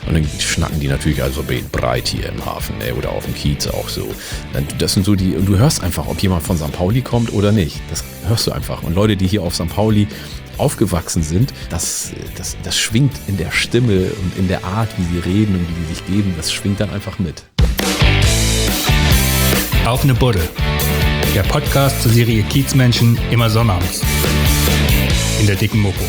Und dann schnacken die natürlich also breit hier im Hafen, oder auf dem Kiez auch so. Das sind so die, und du hörst einfach, ob jemand von St. Pauli kommt oder nicht. Das hörst du einfach. Und Leute, die hier auf St. Pauli aufgewachsen sind, das schwingt in der Stimme und in der Art, wie sie reden und wie sie sich geben, das schwingt dann einfach mit. Auf ne Buddel. Der Podcast zur Serie Kiezmenschen immer sonnabends. In der dicken Mopo.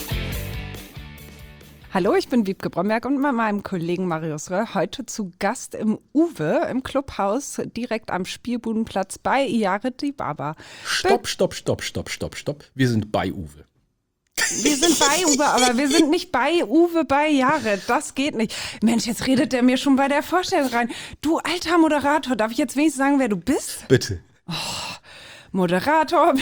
Hallo, ich bin Wiebke Bromberg und mit meinem Kollegen Marius Röhr heute zu Gast im Uwe, im Clubhaus, direkt am Spielbudenplatz bei Yared die Baba. Stopp. Wir sind bei Uwe. Wir sind bei Uwe, aber wir sind nicht bei Uwe, bei Yared. Das geht nicht. Mensch, jetzt redet der mir schon bei der Vorstellung rein. Du alter Moderator, darf ich jetzt wenigstens sagen, wer du bist? Bitte. Oh, Moderator.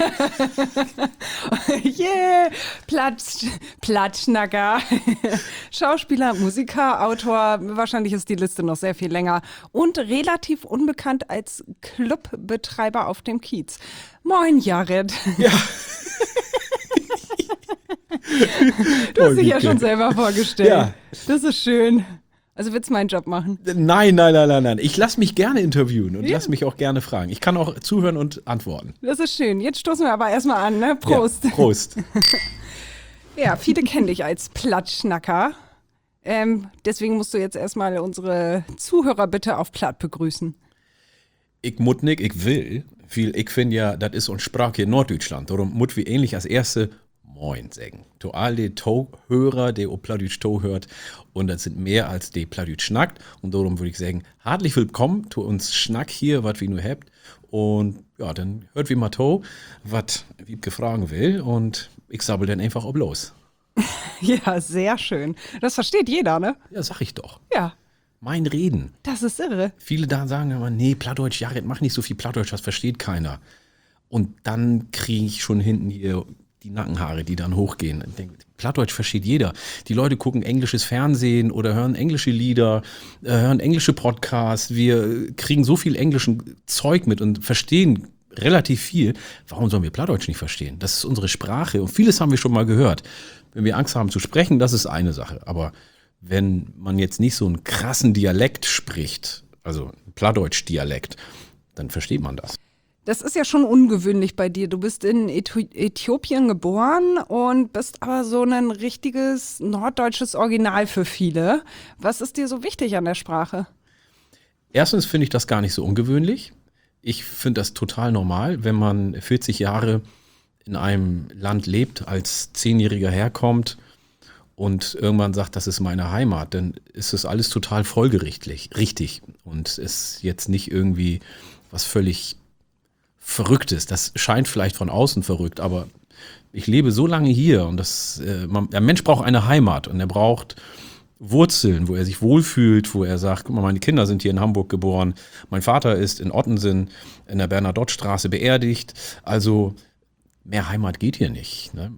Yeah. Platschnacker. Schauspieler, Musiker, Autor. Wahrscheinlich ist die Liste noch sehr viel länger. Und relativ unbekannt als Clubbetreiber auf dem Kiez. Moin, Yared. Ja. Du hast dich ja schon selber vorgestellt. Ja. Das ist schön. Also willst du meinen Job machen? Nein. Ich lasse mich gerne interviewen und lass mich auch gerne fragen. Ich kann auch zuhören und antworten. Das ist schön. Jetzt stoßen wir aber erstmal an, ne? Prost. Ja, Prost. Ja, viele kennen dich als Plattschnacker. Deswegen musst du jetzt erstmal unsere Zuhörer bitte auf Platt begrüßen. Ich muss nicht, ich will. Ich finde ja, das ist unsere Sprache hier in Norddeutschland. Darum muss wir ähnlich als erste Moin sagen. To all die Hörer, die auch Plattdeutsch hört, und das sind mehr als die Plattdeutsch schnackt, und darum würde ich sagen, herzlich willkommen zu uns Schnack hier, was wir nur habt, und ja, dann hört wie mal to, was Wiebke fragen will, und ich sabbel dann einfach ob los. Ja, sehr schön. Das versteht jeder, ne? Ja, sag ich doch. Ja. Mein Reden. Das ist irre. Viele da sagen immer, nee, Plattdeutsch, Yared, mach nicht so viel Plattdeutsch, das versteht keiner. Und dann kriege ich schon hinten hier die Nackenhaare, die dann hochgehen. Ich denke, Plattdeutsch versteht jeder. Die Leute gucken englisches Fernsehen oder hören englische Lieder, hören englische Podcasts. Wir kriegen so viel englischen Zeug mit und verstehen relativ viel. Warum sollen wir Plattdeutsch nicht verstehen? Das ist unsere Sprache und vieles haben wir schon mal gehört. Wenn wir Angst haben zu sprechen, das ist eine Sache. Aber wenn man jetzt nicht so einen krassen Dialekt spricht, also Plattdeutsch-Dialekt, dann versteht man das. Das ist ja schon ungewöhnlich bei dir. Du bist in Äthiopien geboren und bist aber so ein richtiges norddeutsches Original für viele. Was ist dir so wichtig an der Sprache? Erstens finde ich das gar nicht so ungewöhnlich. Ich finde das total normal, wenn man 40 Jahre in einem Land lebt, als 10-Jähriger herkommt und irgendwann sagt, das ist meine Heimat, dann ist das alles total folgerichtig, richtig, und ist jetzt nicht irgendwie was völlig Verrücktes. Das scheint vielleicht von außen verrückt, aber ich lebe so lange hier und der Mensch braucht eine Heimat und er braucht Wurzeln, wo er sich wohlfühlt, wo er sagt, guck mal, meine Kinder sind hier in Hamburg geboren, mein Vater ist in Ottensen in der Bernadotte-Straße beerdigt, also mehr Heimat geht hier nicht, ne?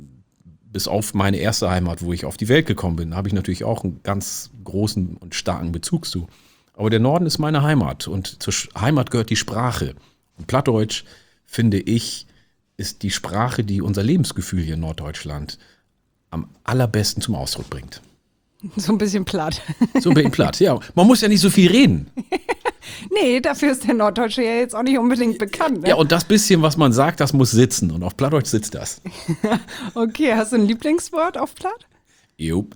Bis auf meine erste Heimat, wo ich auf die Welt gekommen bin, habe ich natürlich auch einen ganz großen und starken Bezug zu. Aber der Norden ist meine Heimat und zur Heimat gehört die Sprache. Und Plattdeutsch, finde ich, ist die Sprache, die unser Lebensgefühl hier in Norddeutschland am allerbesten zum Ausdruck bringt. So ein bisschen platt. So ein bisschen platt, ja. Man muss ja nicht so viel reden. Nee, dafür ist der Norddeutsche ja jetzt auch nicht unbedingt bekannt. Ne? Ja, und das bisschen, was man sagt, das muss sitzen. Und auf Plattdeutsch sitzt das. Okay, hast du ein Lieblingswort auf Platt? Jupp.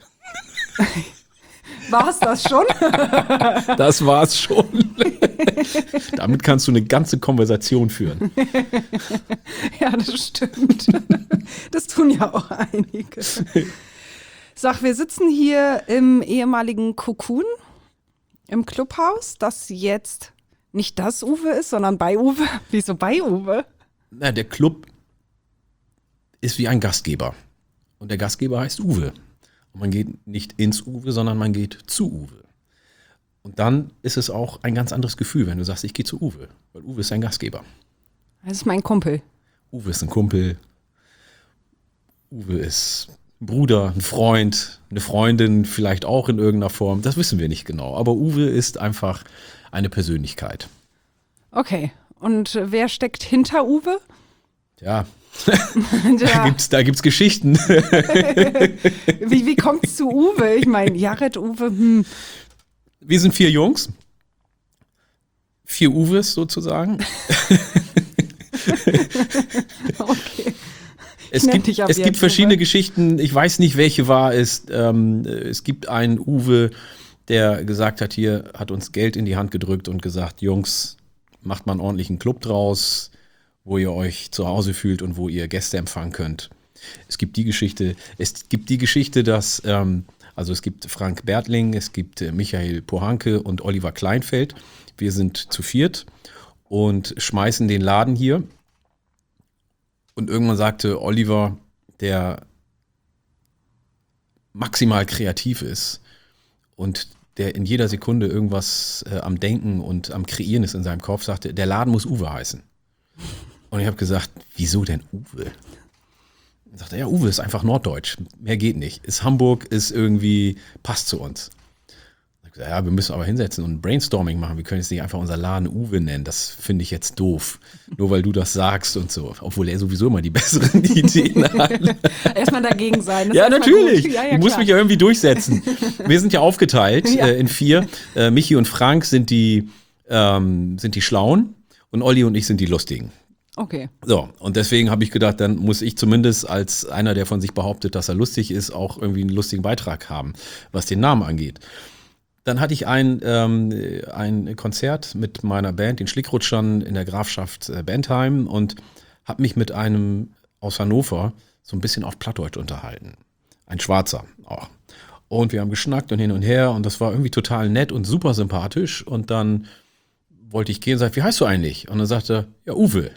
War's das schon? Das war's schon. Damit kannst du eine ganze Konversation führen. Ja, das stimmt. Das tun ja auch einige. Sag, wir sitzen hier im ehemaligen Cocoon, im Clubhaus, das jetzt nicht das Uwe ist, sondern bei Uwe. Wieso bei Uwe? Na, der Club ist wie ein Gastgeber. Und der Gastgeber heißt Uwe. Und man geht nicht ins Uwe, sondern man geht zu Uwe. Und dann ist es auch ein ganz anderes Gefühl, wenn du sagst, ich gehe zu Uwe. Weil Uwe ist ein Gastgeber. Das ist mein Kumpel. Uwe ist ein Kumpel. Uwe ist ein Bruder, ein Freund, eine Freundin, vielleicht auch in irgendeiner Form. Das wissen wir nicht genau. Aber Uwe ist einfach eine Persönlichkeit. Okay. Und wer steckt hinter Uwe? Ja, Ja. da gibt's Geschichten. Wie kommt es zu Uwe? Ich meine, Jared, Uwe, Wir sind 4 Jungs. 4 Uwes sozusagen. okay. Es nenn gibt, dich ab es gibt jetzt verschiedene Uwe. Geschichten. Ich weiß nicht, welche wahr ist. Es gibt einen Uwe, der gesagt hat, hier hat uns Geld in die Hand gedrückt und gesagt, Jungs, macht mal einen ordentlichen Club draus, wo ihr euch zu Hause fühlt und wo ihr Gäste empfangen könnt. Es gibt die Geschichte, dass, also es gibt Frank Bertling, es gibt Michael Pohanke und Oliver Kleinfeld. Wir sind zu 4 und schmeißen den Laden hier. Und irgendwann sagte Oliver, der maximal kreativ ist und der in jeder Sekunde irgendwas am Denken und am Kreieren ist in seinem Kopf, sagte, der Laden muss Uwe heißen. Und ich habe gesagt, wieso denn Uwe? Und sagte, ja, Uwe ist einfach norddeutsch, mehr geht nicht. Ist Hamburg, ist irgendwie, passt zu uns. Ich habe gesagt, ja, wir müssen aber hinsetzen und ein Brainstorming machen. Wir können jetzt nicht einfach unser Laden Uwe nennen, das finde ich jetzt doof. Nur weil du das sagst und so. Obwohl er sowieso immer die besseren Ideen hat. Erstmal dagegen sein. das Ja, ist erstmal natürlich. gut. Ja, Ich muss klar. mich ja irgendwie durchsetzen. Wir sind ja aufgeteilt Ja. in 4. Michi und Frank sind die Schlauen und Olli und ich sind die Lustigen. Okay. So, und deswegen habe ich gedacht, dann muss ich zumindest als einer, der von sich behauptet, dass er lustig ist, auch irgendwie einen lustigen Beitrag haben, was den Namen angeht. Dann hatte ich ein Konzert mit meiner Band, den Schlickrutschern, in der Grafschaft Bentheim und habe mich mit einem aus Hannover so ein bisschen auf Plattdeutsch unterhalten. Ein Schwarzer auch. Und wir haben geschnackt und hin und her und das war irgendwie total nett und super sympathisch. Und dann wollte ich gehen und sagte, wie heißt du eigentlich? Und dann sagte er, ja, Uwe.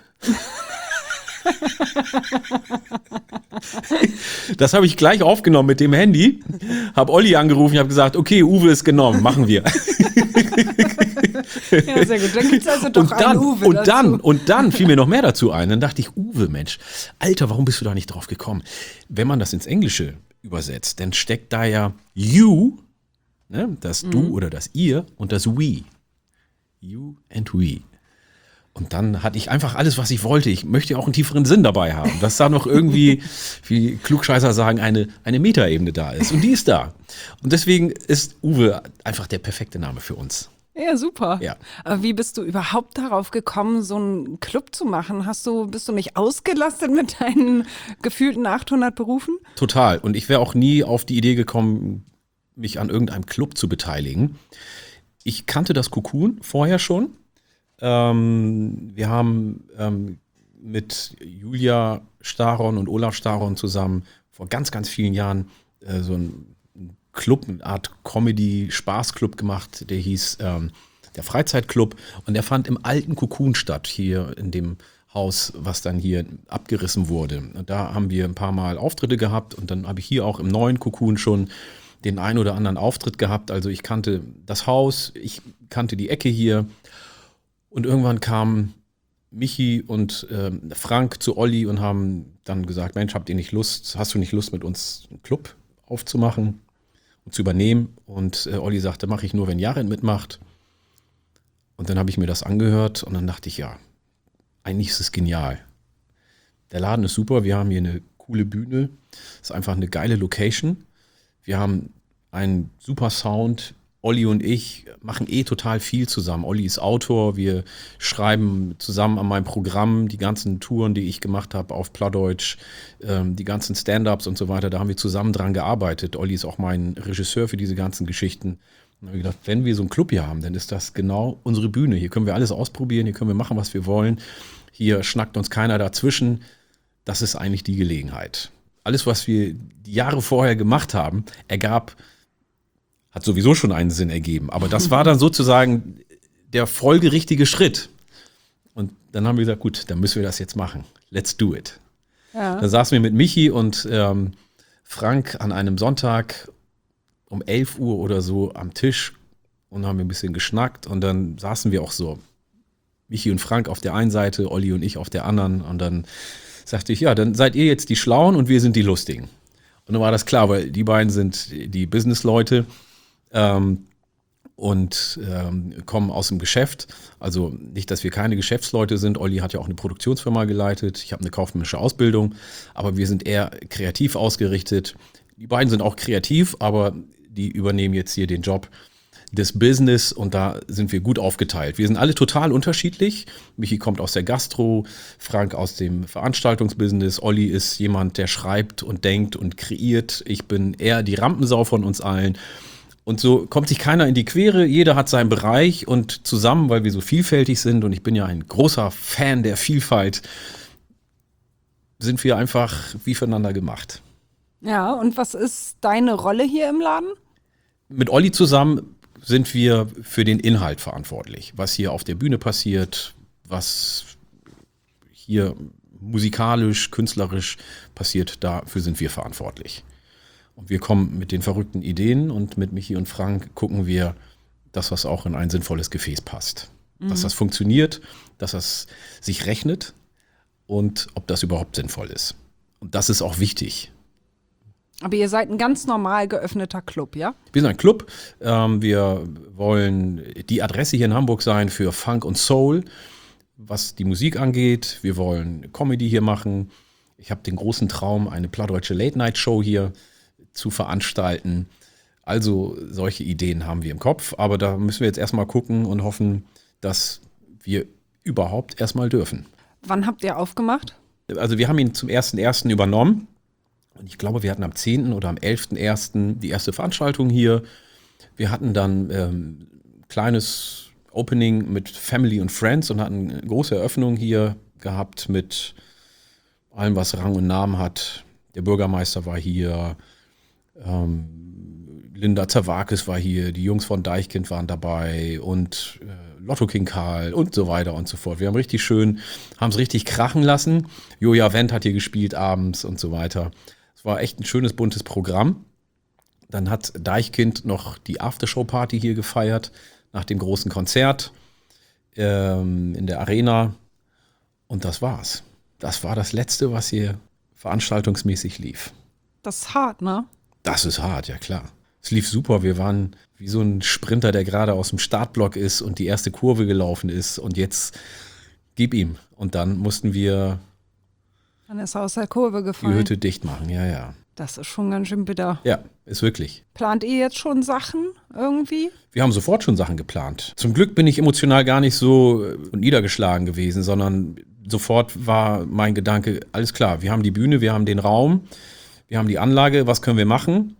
Das habe ich gleich aufgenommen mit dem Handy, habe Olli angerufen, habe gesagt, okay, Uwe ist genommen, machen wir. Ja, sehr gut. Dann gibt es also doch einen Uwe dazu. Und dann fiel mir noch mehr dazu ein. Dann dachte ich, Uwe, Mensch, Alter, warum bist du da nicht drauf gekommen? Wenn man das ins Englische übersetzt, dann steckt da ja you, ne, das du oder das ihr und das we. You and we. Und dann hatte ich einfach alles, was ich wollte. Ich möchte ja auch einen tieferen Sinn dabei haben, dass da noch irgendwie, wie Klugscheißer sagen, eine Metaebene da ist. Und die ist da. Und deswegen ist Uwe einfach der perfekte Name für uns. Ja, super. Ja. Aber wie bist du überhaupt darauf gekommen, so einen Club zu machen? Bist du nicht ausgelastet mit deinen gefühlten 800 Berufen? Total. Und ich wäre auch nie auf die Idee gekommen, mich an irgendeinem Club zu beteiligen. Ich kannte das Cocoon vorher schon. Wir haben mit Julia Staron und Olaf Staron zusammen vor ganz, ganz vielen Jahren so einen Club, eine Art Comedy-Spaßclub gemacht, der hieß der Freizeitclub und der fand im alten Cocoon statt, hier in dem Haus, was dann hier abgerissen wurde. Und da haben wir ein paar Mal Auftritte gehabt und dann habe ich hier auch im neuen Cocoon schon den einen oder anderen Auftritt gehabt. Also ich kannte das Haus, ich kannte die Ecke hier. Und irgendwann kamen Michi und Frank zu Olli und haben dann gesagt, Mensch, hast du nicht Lust, mit uns einen Club aufzumachen und zu übernehmen? Und Olli sagte, mache ich nur, wenn Jared mitmacht. Und dann habe ich mir das angehört und dann dachte ich, ja, eigentlich ist es genial. Der Laden ist super, wir haben hier eine coole Bühne, ist einfach eine geile Location. Wir haben einen super Sound. Olli und ich machen total viel zusammen. Olli ist Autor, wir schreiben zusammen an meinem Programm die ganzen Touren, die ich gemacht habe auf Plattdeutsch, die ganzen Stand-Ups und so weiter, da haben wir zusammen dran gearbeitet. Olli ist auch mein Regisseur für diese ganzen Geschichten. Und dann habe ich gedacht, wenn wir so einen Club hier haben, dann ist das genau unsere Bühne. Hier können wir alles ausprobieren, hier können wir machen, was wir wollen. Hier schnackt uns keiner dazwischen. Das ist eigentlich die Gelegenheit. Alles, was wir die Jahre vorher gemacht haben, hat sowieso schon einen Sinn ergeben. Aber das war dann sozusagen der folgerichtige Schritt. Und dann haben wir gesagt, gut, dann müssen wir das jetzt machen. Let's do it. Ja. Dann saßen wir mit Michi und Frank an einem Sonntag um 11 Uhr oder so am Tisch und haben ein bisschen geschnackt. Und dann saßen wir auch so, Michi und Frank auf der einen Seite, Olli und ich auf der anderen. Und dann sagte ich, ja, dann seid ihr jetzt die Schlauen und wir sind die Lustigen. Und dann war das klar, weil die beiden sind die Businessleute. Und und kommen aus dem Geschäft. Also nicht, dass wir keine Geschäftsleute sind. Olli hat ja auch eine Produktionsfirma geleitet. Ich habe eine kaufmännische Ausbildung, aber wir sind eher kreativ ausgerichtet. Die beiden sind auch kreativ, aber die übernehmen jetzt hier den Job des Business und da sind wir gut aufgeteilt. Wir sind alle total unterschiedlich. Michi kommt aus der Gastro, Frank aus dem Veranstaltungsbusiness, Olli ist jemand, der schreibt und denkt und kreiert. Ich bin eher die Rampensau von uns allen. Und so kommt sich keiner in die Quere, jeder hat seinen Bereich und zusammen, weil wir so vielfältig sind und ich bin ja ein großer Fan der Vielfalt, sind wir einfach wie füreinander gemacht. Ja, und was ist deine Rolle hier im Laden? Mit Olli zusammen sind wir für den Inhalt verantwortlich. Was hier auf der Bühne passiert, was hier musikalisch, künstlerisch passiert, dafür sind wir verantwortlich. Und wir kommen mit den verrückten Ideen und mit Michi und Frank gucken wir, dass das auch in ein sinnvolles Gefäß passt. Dass das funktioniert, dass das sich rechnet und ob das überhaupt sinnvoll ist. Und das ist auch wichtig. Aber ihr seid ein ganz normal geöffneter Club, ja? Wir sind ein Club. Wir wollen die Adresse hier in Hamburg sein für Funk und Soul, was die Musik angeht. Wir wollen Comedy hier machen. Ich habe den großen Traum, eine plattdeutsche Late-Night-Show hier zu veranstalten. Also solche Ideen haben wir im Kopf. Aber da müssen wir jetzt erstmal gucken und hoffen, dass wir überhaupt erstmal dürfen. Wann habt ihr aufgemacht? Also wir haben ihn zum 1.1. übernommen. Und ich glaube, wir hatten am 10. oder am 11.1. die erste Veranstaltung hier. Wir hatten dann kleines Opening mit Family und Friends und hatten eine große Eröffnung hier gehabt mit allem, was Rang und Namen hat. Der Bürgermeister war hier, Linda Zerwakis war hier, die Jungs von Deichkind waren dabei und Lotto King Karl und so weiter und so fort. Wir haben richtig schön, haben es richtig krachen lassen. Joja Wendt hat hier gespielt abends und so weiter. Es war echt ein schönes, buntes Programm. Dann hat Deichkind noch die Aftershow-Party hier gefeiert, nach dem großen Konzert in der Arena. Und das war's. Das war das Letzte, was hier veranstaltungsmäßig lief. Das ist hart, ne? Das ist hart, ja klar. Es lief super. Wir waren wie so ein Sprinter, der gerade aus dem Startblock ist und die erste Kurve gelaufen ist. Und jetzt gib ihm. Und dann mussten wir Dann ist er aus der Kurve die gefallen. Hütte dicht machen. Ja, ja. Das ist schon ganz schön bitter. Ja, ist wirklich. Plant ihr jetzt schon Sachen irgendwie? Wir haben sofort schon Sachen geplant. Zum Glück bin ich emotional gar nicht so niedergeschlagen gewesen, sondern sofort war mein Gedanke, alles klar, wir haben die Bühne, wir haben den Raum, wir haben die Anlage, was können wir machen?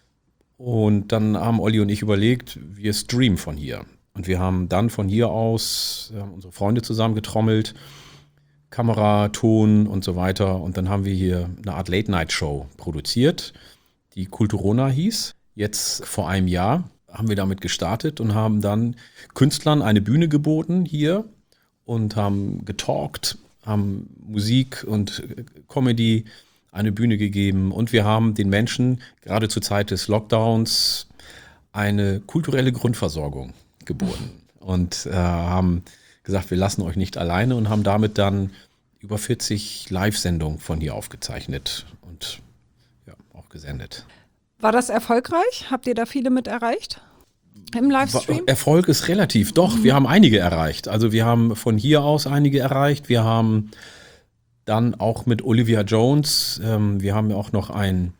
Und dann haben Olli und ich überlegt, wir streamen von hier. Und wir haben dann von hier aus unsere Freunde zusammengetrommelt, Kamera, Ton und so weiter. Und dann haben wir hier eine Art Late-Night-Show produziert, die Kulturona hieß. Jetzt vor einem Jahr haben wir damit gestartet und haben dann Künstlern eine Bühne geboten hier und haben getalkt, haben Musik und Comedy eine Bühne gegeben. Und wir haben den Menschen gerade zur Zeit des Lockdowns eine kulturelle Grundversorgung geboten. Und haben gesagt, wir lassen euch nicht alleine und haben damit dann über 40 Live-Sendungen von hier aufgezeichnet und ja, auch gesendet. War das erfolgreich? Habt ihr da viele mit erreicht? Im Livestream? Erfolg ist relativ. Doch, wir haben einige erreicht. Also wir haben von hier aus einige erreicht. Wir haben dann auch mit Olivia Jones, wir haben ja auch noch ein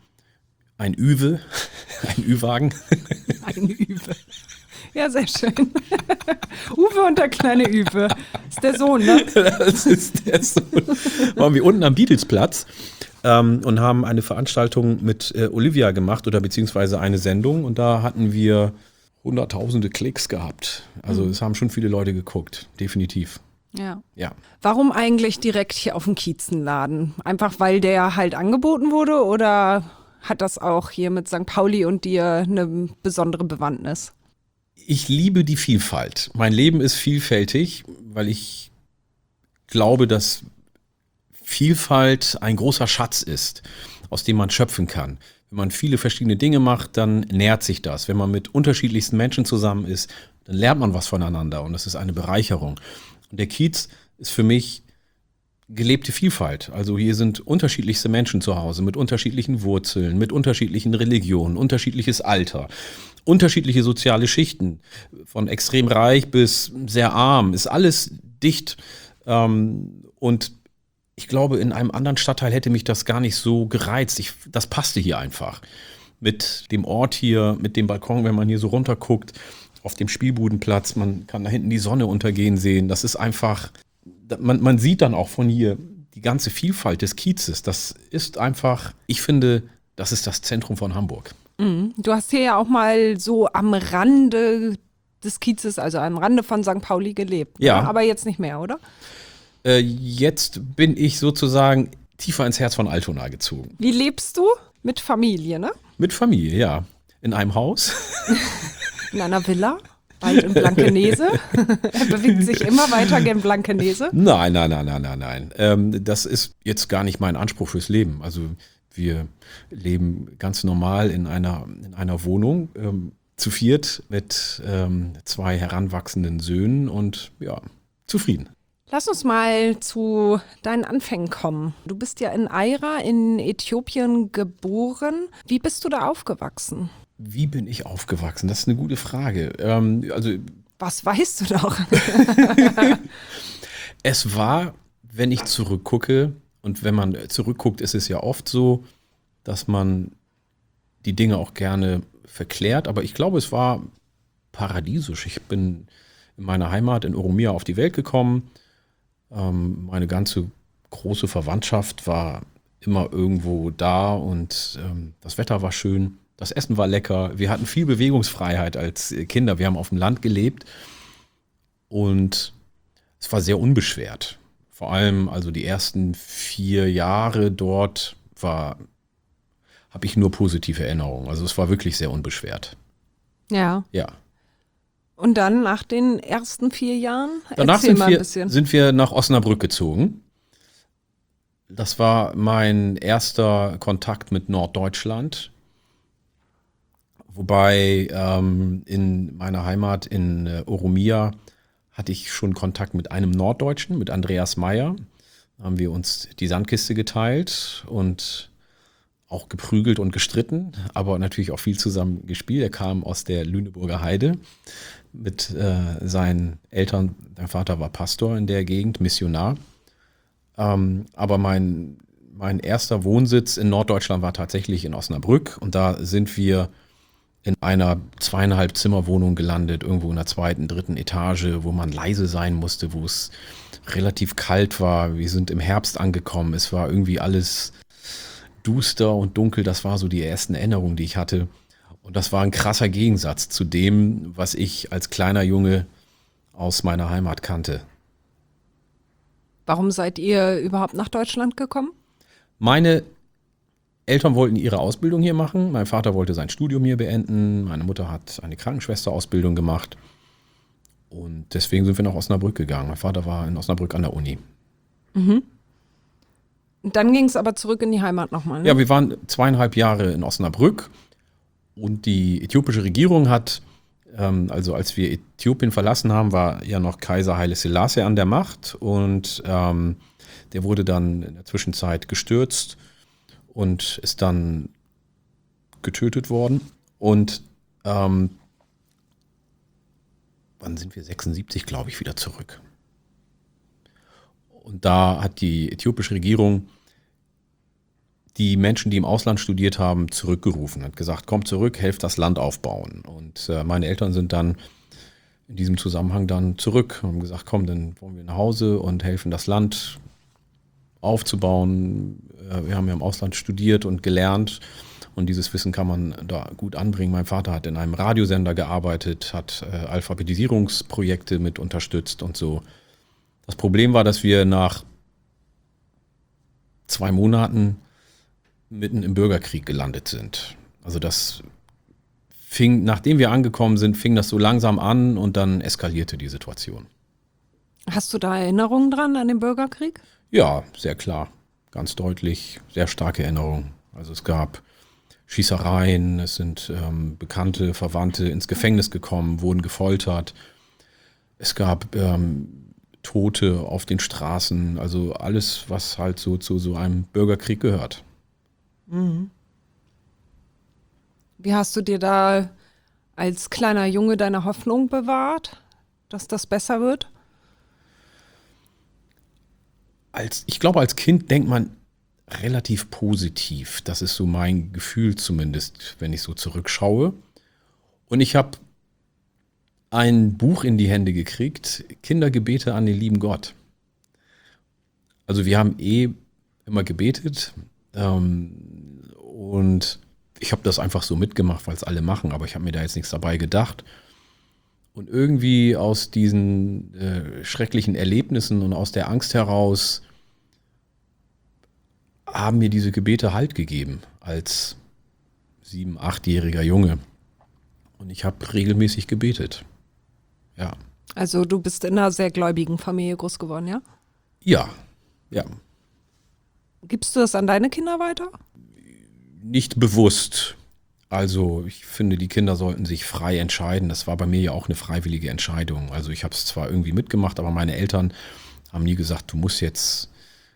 Üwe, ein Ü-Wagen. Ein Üwe. Ja, sehr schön. Uwe und der kleine Üwe. Ist der Sohn, ne? Das ist der Sohn. Waren wir unten am Beatlesplatz und haben eine Veranstaltung mit Olivia gemacht oder beziehungsweise eine Sendung und da hatten wir hunderttausende Klicks gehabt. Also es haben schon viele Leute geguckt, definitiv. Ja. Ja. Warum eigentlich direkt hier auf dem Kiezenladen? Einfach weil der halt angeboten wurde oder hat das auch hier mit St. Pauli und dir eine besondere Bewandtnis? Ich liebe die Vielfalt. Mein Leben ist vielfältig, weil ich glaube, dass Vielfalt ein großer Schatz ist, aus dem man schöpfen kann. Wenn man viele verschiedene Dinge macht, dann nährt sich das. Wenn man mit unterschiedlichsten Menschen zusammen ist, dann lernt man was voneinander und das ist eine Bereicherung. Und der Kiez ist für mich gelebte Vielfalt. Also hier sind unterschiedlichste Menschen zu Hause mit unterschiedlichen Wurzeln, mit unterschiedlichen Religionen, unterschiedliches Alter. unterschiedliche soziale Schichten, von extrem reich bis sehr arm, ist alles dicht. Und ich glaube, in einem anderen Stadtteil hätte mich das gar nicht so gereizt. Das passte hier einfach. Mit dem Ort hier, mit dem Balkon, wenn man hier so runterguckt, auf dem Spielbudenplatz, man kann da hinten die Sonne untergehen sehen. Das ist einfach, man sieht dann auch von hier die ganze Vielfalt des Kiezes. Das ist einfach, ich finde, das ist das Zentrum von Hamburg. Du hast hier ja auch mal so am Rande des Kiezes, also am Rande von St. Pauli gelebt. Ja. Ne? Aber jetzt nicht mehr, oder? Jetzt bin ich sozusagen tiefer ins Herz von Altona gezogen. Wie lebst du? Mit Familie, ne? Mit Familie, ja. In einem Haus. In einer Villa, bald in Blankenese. Er bewegt sich immer weiter gen Blankenese. Nein. Das ist jetzt gar nicht mein Anspruch fürs Leben. Also wir leben ganz normal in einer Wohnung, zu viert mit 2 heranwachsenden Söhnen und ja, zufrieden. Lass uns mal zu deinen Anfängen kommen. Du bist ja in Aira in Äthiopien geboren. Wie bist du da aufgewachsen? Wie bin ich aufgewachsen? Das ist eine gute Frage. Was weißt du doch? Es war, wenn ich zurückgucke, und wenn man zurückguckt, ist es ja oft so, dass man die Dinge auch gerne verklärt. Aber ich glaube, es war paradiesisch. Ich bin in meiner Heimat in Oromia auf die Welt gekommen. Meine ganze große Verwandtschaft war immer irgendwo da und das Wetter war schön, das Essen war lecker. Wir hatten viel Bewegungsfreiheit als Kinder. Wir haben auf dem Land gelebt und es war sehr unbeschwert. Vor allem also die ersten 4 Jahre dort habe ich nur positive Erinnerungen. Also es war wirklich sehr unbeschwert. Ja. Ja. Und dann nach den ersten 4 Jahren? Danach Erzähl mal ein bisschen. sind wir nach Osnabrück gezogen. Das war mein erster Kontakt mit Norddeutschland. Wobei in meiner Heimat in Oromia hatte ich schon Kontakt mit einem Norddeutschen, mit Andreas Meyer. Da haben wir uns die Sandkiste geteilt und auch geprügelt und gestritten, aber natürlich auch viel zusammen gespielt. Er kam aus der Lüneburger Heide mit seinen Eltern. Mein Vater war Pastor in der Gegend, Missionar. Aber mein erster Wohnsitz in Norddeutschland war tatsächlich in Osnabrück. Und da sind wir in einer 2,5 Zimmerwohnung gelandet, irgendwo in der 2., 3. Etage, wo man leise sein musste, wo es relativ kalt war. Wir sind im Herbst angekommen. Es war irgendwie alles duster und dunkel. Das war so die ersten Erinnerungen, die ich hatte. Und das war ein krasser Gegensatz zu dem, was ich als kleiner Junge aus meiner Heimat kannte. Warum seid ihr überhaupt nach Deutschland gekommen? Meine Eltern wollten ihre Ausbildung hier machen. Mein Vater wollte sein Studium hier beenden. Meine Mutter hat eine Krankenschwesterausbildung gemacht. Und deswegen sind wir nach Osnabrück gegangen. Mein Vater war in Osnabrück an der Uni. Mhm. Und dann ging es aber zurück in die Heimat nochmal, ne? Ja, wir waren 2,5 Jahre in Osnabrück. Und die äthiopische Regierung hat, also als wir Äthiopien verlassen haben, war ja noch Kaiser Haile Selassie an der Macht. Und der wurde dann in der Zwischenzeit gestürzt und ist dann getötet worden. Und wann sind wir? 76, glaube ich, wieder zurück. Und da hat die äthiopische Regierung die Menschen, die im Ausland studiert haben, zurückgerufen. Hat gesagt, kommt zurück, helft das Land aufbauen. Und meine Eltern sind dann in diesem Zusammenhang dann zurück und haben gesagt, komm, dann wollen wir nach Hause und helfen das Land aufzubauen. Wir haben ja im Ausland studiert und gelernt und dieses Wissen kann man da gut anbringen. Mein Vater hat in einem Radiosender gearbeitet, hat Alphabetisierungsprojekte mit unterstützt und so. Das Problem war, dass wir nach 2 Monaten mitten im Bürgerkrieg gelandet sind. Also das nachdem wir angekommen sind, fing das so langsam an und dann eskalierte die Situation. Hast du da Erinnerungen dran an den Bürgerkrieg? Ja, sehr klar. Ganz deutlich, sehr starke Erinnerungen. Also es gab Schießereien, es sind Bekannte, Verwandte ins Gefängnis gekommen, wurden gefoltert. Es gab Tote auf den Straßen, also alles, was halt so zu so einem Bürgerkrieg gehört. Mhm. Wie hast du dir da als kleiner Junge deine Hoffnung bewahrt, dass das besser wird? Ich glaube, als Kind denkt man relativ positiv. Das ist so mein Gefühl zumindest, wenn ich so zurückschaue. Und ich habe ein Buch in die Hände gekriegt, Kindergebete an den lieben Gott. Also wir haben immer gebetet und ich habe das einfach so mitgemacht, weil es alle machen, aber ich habe mir da jetzt nichts dabei gedacht. Und irgendwie aus diesen schrecklichen Erlebnissen und aus der Angst heraus haben mir diese Gebete Halt gegeben als 7-, 8-jähriger Junge. Und ich habe regelmäßig gebetet. Ja. Also du bist in einer sehr gläubigen Familie groß geworden, ja? Ja, ja. Gibst du das an deine Kinder weiter? Nicht bewusst. Also ich finde, die Kinder sollten sich frei entscheiden. Das war bei mir ja auch eine freiwillige Entscheidung. Also ich habe es zwar irgendwie mitgemacht, aber meine Eltern haben nie gesagt, du musst jetzt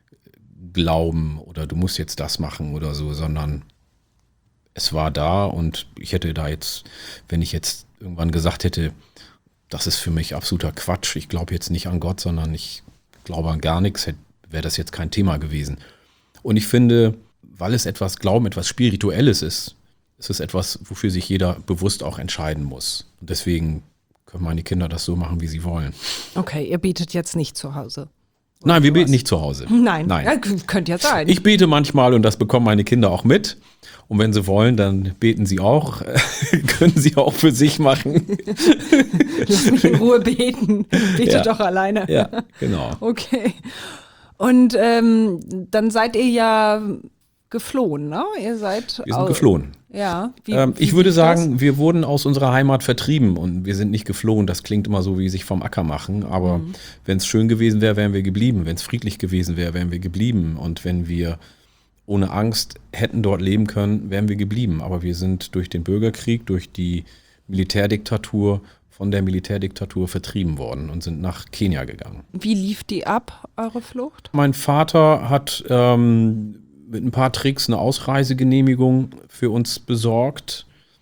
glauben oder du musst jetzt das machen oder so, sondern es war da und ich hätte da jetzt, wenn ich jetzt irgendwann gesagt hätte, das ist für mich absoluter Quatsch, ich glaube jetzt nicht an Gott, sondern ich glaube an gar nichts, wäre das jetzt kein Thema gewesen. Und ich finde, weil es Glauben etwas Spirituelles ist, ist es etwas, wofür sich jeder bewusst auch entscheiden muss. Und deswegen können meine Kinder das so machen, wie sie wollen. Okay, ihr betet jetzt nicht zu Hause. Nein, wir beten nicht zu Hause. Nein. Ja, könnte ja sein. Ich bete manchmal und das bekommen meine Kinder auch mit. Und wenn sie wollen, dann beten sie auch. Können sie auch für sich machen. Lass mich in Ruhe beten. Bete doch alleine. Ja, genau. Okay. Und dann seid ihr ja geflohen, ne? Wir sind geflohen. Ja. Ich würde sagen, wir wurden aus unserer Heimat vertrieben und wir sind nicht geflohen. Das klingt immer so, wie sich vom Acker machen. Aber wenn es schön gewesen wäre, wären wir geblieben. Wenn es friedlich gewesen wäre, wären wir geblieben. Und wenn wir ohne Angst hätten dort leben können, wären wir geblieben. Aber wir sind durch den Bürgerkrieg, durch die Militärdiktatur, von der Militärdiktatur vertrieben worden und sind nach Kenia gegangen. Wie lief die ab, eure Flucht? Mein Vater hat mit ein paar Tricks eine Ausreisegenehmigung für uns besorgt.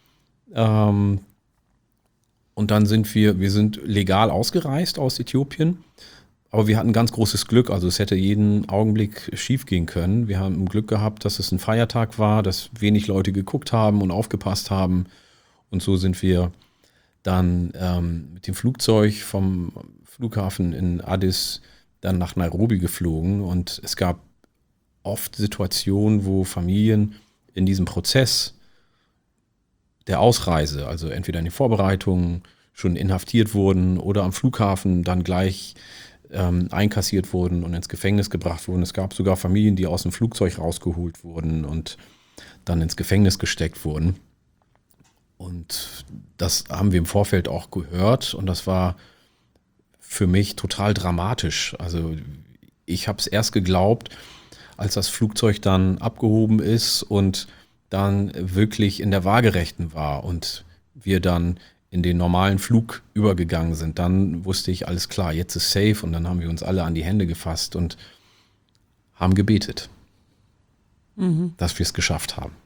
Und dann sind wir sind legal ausgereist aus Äthiopien. Aber wir hatten ganz großes Glück. Also es hätte jeden Augenblick schief gehen können. Wir haben Glück gehabt, dass es ein Feiertag war, dass wenig Leute geguckt haben und aufgepasst haben. Und so sind wir dann mit dem Flugzeug vom Flughafen in Addis dann nach Nairobi geflogen. Und es gab oft Situationen, wo Familien in diesem Prozess der Ausreise, also entweder in den Vorbereitungen schon inhaftiert wurden oder am Flughafen dann gleich einkassiert wurden und ins Gefängnis gebracht wurden. Es gab sogar Familien, die aus dem Flugzeug rausgeholt wurden und dann ins Gefängnis gesteckt wurden. Und das haben wir im Vorfeld auch gehört und das war für mich total dramatisch. Also ich habe es erst geglaubt, als das Flugzeug dann abgehoben ist und dann wirklich in der Waagerechten war und wir dann in den normalen Flug übergegangen sind, dann wusste ich, alles klar, jetzt ist safe und dann haben wir uns alle an die Hände gefasst und haben gebetet, dass wir es geschafft haben.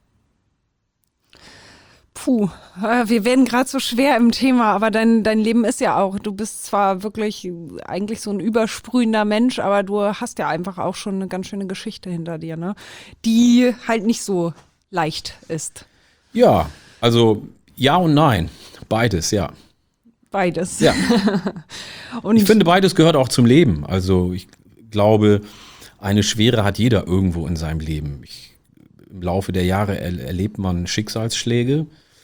Puh, wir werden gerade so schwer im Thema, aber dein Leben ist ja auch, du bist zwar wirklich eigentlich so ein übersprühender Mensch, aber du hast ja einfach auch schon eine ganz schöne Geschichte hinter dir, ne? Die halt nicht so leicht ist. Ja, also ja und nein, beides, ja. Beides. Ja. Und ich finde, beides gehört auch zum Leben. Also ich glaube, eine Schwere hat jeder irgendwo in seinem Leben. Im Laufe der Jahre erlebt man Schicksalsschläge.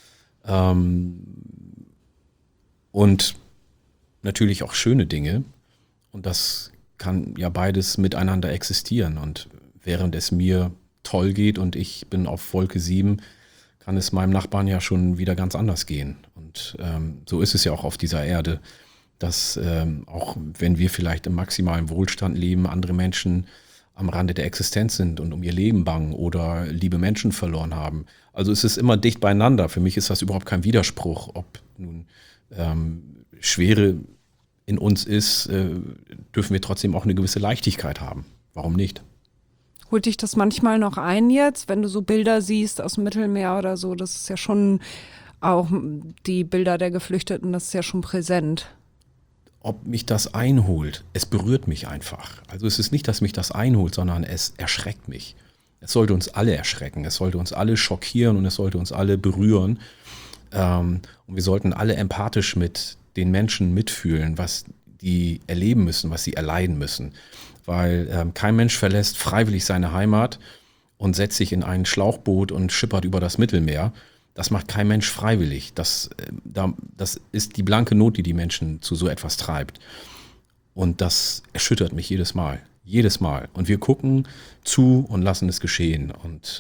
Und natürlich auch schöne Dinge. Und das kann ja beides miteinander existieren. Und während es mir toll geht und ich bin auf Wolke 7, kann es meinem Nachbarn ja schon wieder ganz anders gehen. Und so ist es ja auch auf dieser Erde, dass auch wenn wir vielleicht im maximalen Wohlstand leben, andere Menschen am Rande der Existenz sind und um ihr Leben bangen oder liebe Menschen verloren haben. Also es ist immer dicht beieinander. Für mich ist das überhaupt kein Widerspruch. Ob nun Schwere in uns ist, dürfen wir trotzdem auch eine gewisse Leichtigkeit haben. Warum nicht? Holt dich das manchmal noch ein jetzt, wenn du so Bilder siehst aus dem Mittelmeer oder so? Das ist ja schon auch die Bilder der Geflüchteten, das ist ja schon präsent. Ob mich das einholt, es berührt mich einfach. Also es ist nicht, dass mich das einholt, sondern es erschreckt mich. Es sollte uns alle erschrecken, es sollte uns alle schockieren und es sollte uns alle berühren. Und wir sollten alle empathisch mit den Menschen mitfühlen, was die erleben müssen, was sie erleiden müssen. Weil kein Mensch verlässt freiwillig seine Heimat und setzt sich in ein Schlauchboot und schippert über das Mittelmeer. Das macht kein Mensch freiwillig. Das ist die blanke Not, die die Menschen zu so etwas treibt. Und das erschüttert mich jedes Mal. Jedes Mal. Und wir gucken zu und lassen es geschehen. Und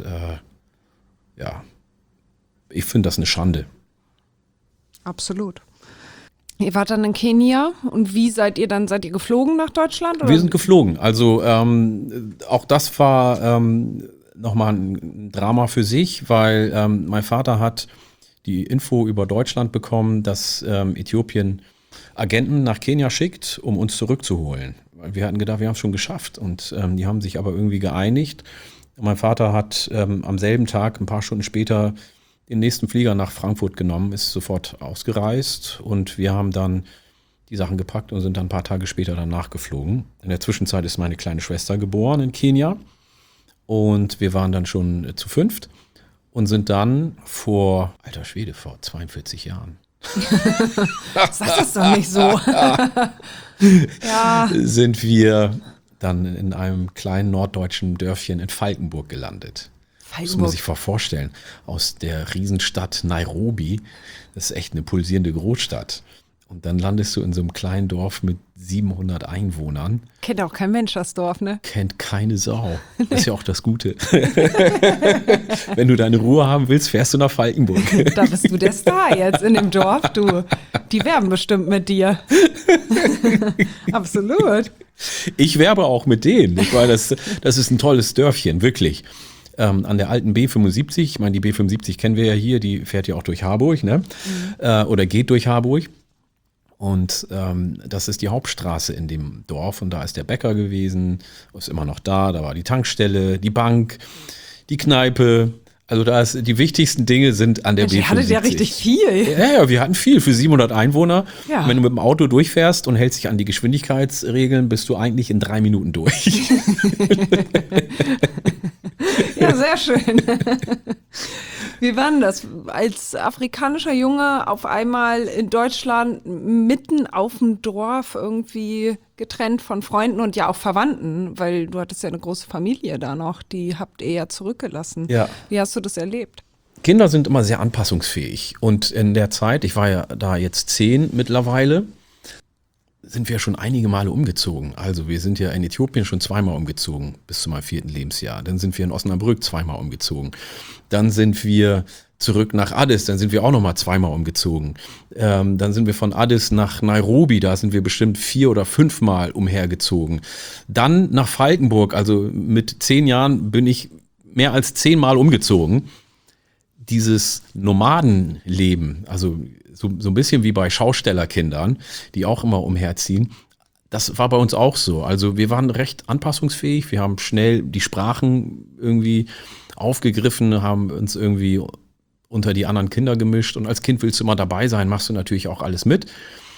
ich finde das eine Schande. Absolut. Ihr wart dann in Kenia und wie seid ihr geflogen nach Deutschland? Oder? Wir sind geflogen. Also auch das war nochmal ein Drama für sich, weil mein Vater hat die Info über Deutschland bekommen, dass Äthiopien Agenten nach Kenia schickt, um uns zurückzuholen. Wir hatten gedacht, wir haben es schon geschafft und die haben sich aber irgendwie geeinigt. Und mein Vater hat am selben Tag, ein paar Stunden später, den nächsten Flieger nach Frankfurt genommen, ist sofort ausgereist und wir haben dann die Sachen gepackt und sind dann ein paar Tage später dann nachgeflogen. In der Zwischenzeit ist meine kleine Schwester geboren in Kenia und wir waren dann schon zu 5 und sind dann vor 42 Jahren. Sag das doch nicht so. Ja. Sind wir dann in einem kleinen norddeutschen Dörfchen in Falkenburg gelandet. Das muss man sich vorstellen. Aus der Riesenstadt Nairobi, das ist echt eine pulsierende Großstadt. Und dann landest du in so einem kleinen Dorf mit 700 Einwohnern. Kennt auch kein Mensch das Dorf, ne? Kennt keine Sau. Das ist ja auch das Gute. Wenn du deine Ruhe haben willst, fährst du nach Falkenburg. Da bist du der Star jetzt in dem Dorf, du. Die werben bestimmt mit dir. Absolut. Ich werbe auch mit denen. Weil das ist ein tolles Dörfchen, wirklich. An der alten B75, ich meine, die B75 kennen wir ja hier, die fährt ja auch durch Harburg, ne? Oder geht durch Harburg. Und das ist die Hauptstraße in dem Dorf und da ist der Bäcker gewesen, ist immer noch da war die Tankstelle, die Bank, die Kneipe. Also die wichtigsten Dinge sind an der B75. Ihr hattet ja richtig viel. Ja, wir hatten viel für 700 Einwohner. Ja. Wenn du mit dem Auto durchfährst und hältst dich an die Geschwindigkeitsregeln, bist du eigentlich in 3 Minuten durch. Ja, sehr schön. Wie war denn das, als afrikanischer Junge auf einmal in Deutschland mitten auf dem Dorf irgendwie getrennt von Freunden und ja auch Verwandten, weil du hattest ja eine große Familie da noch, die habt ihr ja zurückgelassen. Ja. Wie hast du das erlebt? Kinder sind immer sehr anpassungsfähig und in der Zeit, ich war ja da jetzt 10 mittlerweile, sind wir schon einige Male umgezogen. Also wir sind ja in Äthiopien schon 2-mal umgezogen, bis zu meinem 4. Lebensjahr. Dann sind wir in Osnabrück 2-mal umgezogen. Dann sind wir zurück nach Addis, dann sind wir auch nochmal 2-mal umgezogen. Dann sind wir von Addis nach Nairobi, da sind wir bestimmt 4 oder 5-mal umhergezogen. Dann nach Falkenburg, also mit 10 Jahren bin ich mehr als 10-mal umgezogen. Dieses Nomadenleben, also so ein bisschen wie bei Schaustellerkindern, die auch immer umherziehen, das war bei uns auch so. Also wir waren recht anpassungsfähig, wir haben schnell die Sprachen irgendwie aufgegriffen, haben uns irgendwie unter die anderen Kinder gemischt und als Kind willst du immer dabei sein, machst du natürlich auch alles mit.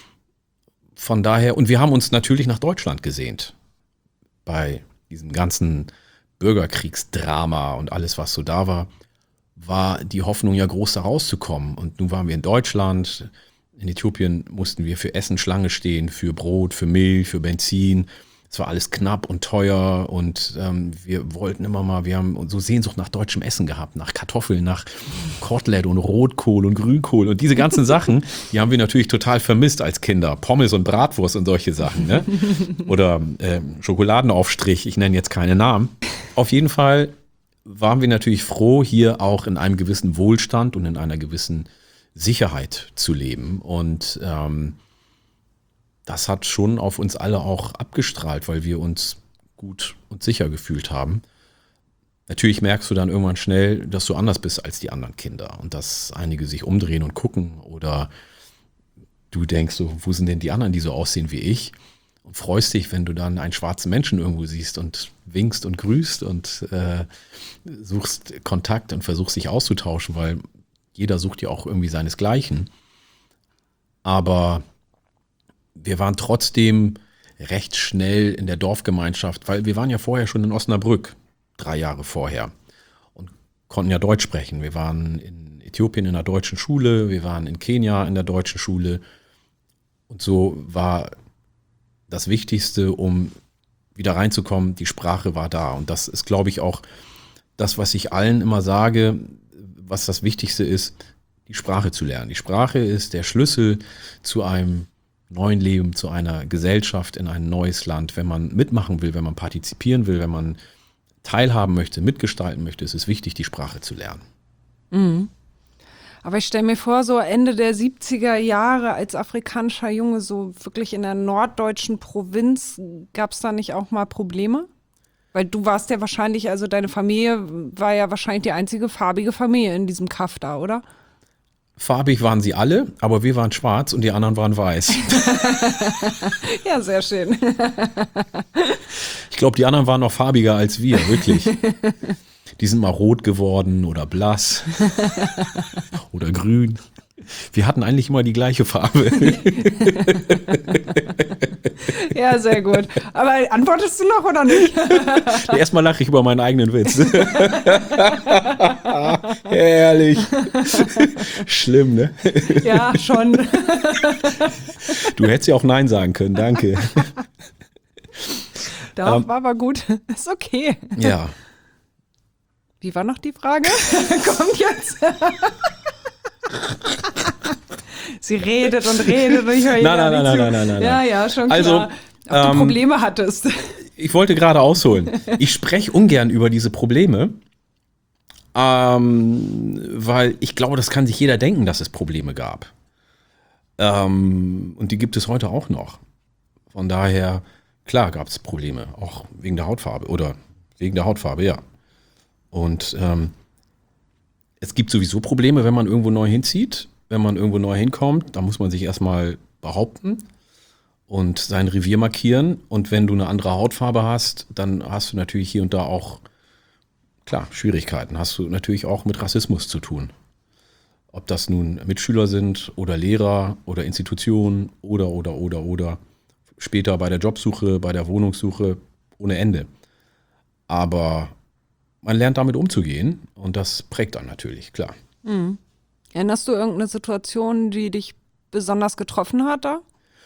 Von daher, und wir haben uns natürlich nach Deutschland gesehnt. Bei diesem ganzen Bürgerkriegsdrama und alles, was so da war die Hoffnung ja groß, da rauszukommen. Und nun waren wir in Deutschland. In Äthiopien mussten wir für Essen Schlange stehen, für Brot, für Milch, für Benzin. Es war alles knapp und teuer und wir wollten immer mal, wir haben so Sehnsucht nach deutschem Essen gehabt, nach Kartoffeln, nach Kotelett und Rotkohl und Grünkohl und diese ganzen Sachen, die haben wir natürlich total vermisst als Kinder. Pommes und Bratwurst und solche Sachen, ne? Oder Schokoladenaufstrich, ich nenne jetzt keine Namen. Auf jeden Fall waren wir natürlich froh, hier auch in einem gewissen Wohlstand und in einer gewissen Sicherheit zu leben. Und das hat schon auf uns alle auch abgestrahlt, weil wir uns gut und sicher gefühlt haben. Natürlich merkst du dann irgendwann schnell, dass du anders bist als die anderen Kinder und dass einige sich umdrehen und gucken oder du denkst so, wo sind denn die anderen, die so aussehen wie ich? Und freust dich, wenn du dann einen schwarzen Menschen irgendwo siehst und winkst und grüßt und suchst Kontakt und versuchst dich auszutauschen, weil jeder sucht ja auch irgendwie seinesgleichen. Aber wir waren trotzdem recht schnell in der Dorfgemeinschaft, weil wir waren ja vorher schon in Osnabrück, 3 Jahre vorher, und konnten ja Deutsch sprechen. Wir waren in Äthiopien in der deutschen Schule, wir waren in Kenia in der deutschen Schule. Und so war das Wichtigste, um wieder reinzukommen, die Sprache war da. Und das ist, glaube ich, auch das, was ich allen immer sage, was das Wichtigste ist, die Sprache zu lernen. Die Sprache ist der Schlüssel zu einem neuen Leben, zu einer Gesellschaft in ein neues Land. Wenn man mitmachen will, wenn man partizipieren will, wenn man teilhaben möchte, mitgestalten möchte, ist es wichtig, die Sprache zu lernen. Mhm. Aber ich stelle mir vor, so Ende der 70er Jahre als afrikanischer Junge, so wirklich in der norddeutschen Provinz, gab es da nicht auch mal Probleme? Weil du warst ja wahrscheinlich, also deine Familie war ja wahrscheinlich die einzige farbige Familie in diesem Kaff da, oder? Farbig waren sie alle, aber wir waren schwarz und die anderen waren weiß. Ja, sehr schön. Ich glaube, die anderen waren noch farbiger als wir, wirklich. Die sind mal rot geworden oder blass oder grün. Wir hatten eigentlich immer die gleiche Farbe. Ja, sehr gut. Aber antwortest du noch oder nicht? Erstmal lache ich über meinen eigenen Witz. Herrlich. Schlimm, ne? Ja, schon. Du hättest ja auch Nein sagen können, danke. Doch, war aber gut. Ist okay. Ja. Wie war noch die Frage? Kommt jetzt. Sie redet und ich höre Nein. Ja, schon klar. Also, ob du Probleme hattest. Ich wollte gerade ausholen. Ich spreche ungern über diese Probleme, weil ich glaube, das kann sich jeder denken, dass es Probleme gab. Und die gibt es heute auch noch. Von daher, klar gab es Probleme, auch wegen der Hautfarbe, ja. Und es gibt sowieso Probleme, wenn man irgendwo neu hinzieht, wenn man irgendwo neu hinkommt, da muss man sich erstmal behaupten und sein Revier markieren. Und wenn du eine andere Hautfarbe hast, dann hast du natürlich hier und da auch, klar, Schwierigkeiten. Hast du natürlich auch mit Rassismus zu tun. Ob das nun Mitschüler sind oder Lehrer oder Institutionen oder später bei der Jobsuche, bei der Wohnungssuche, ohne Ende. Aber man lernt damit umzugehen und das prägt dann natürlich, klar. Mhm. Erinnerst du irgendeine Situation, die dich besonders getroffen hat da?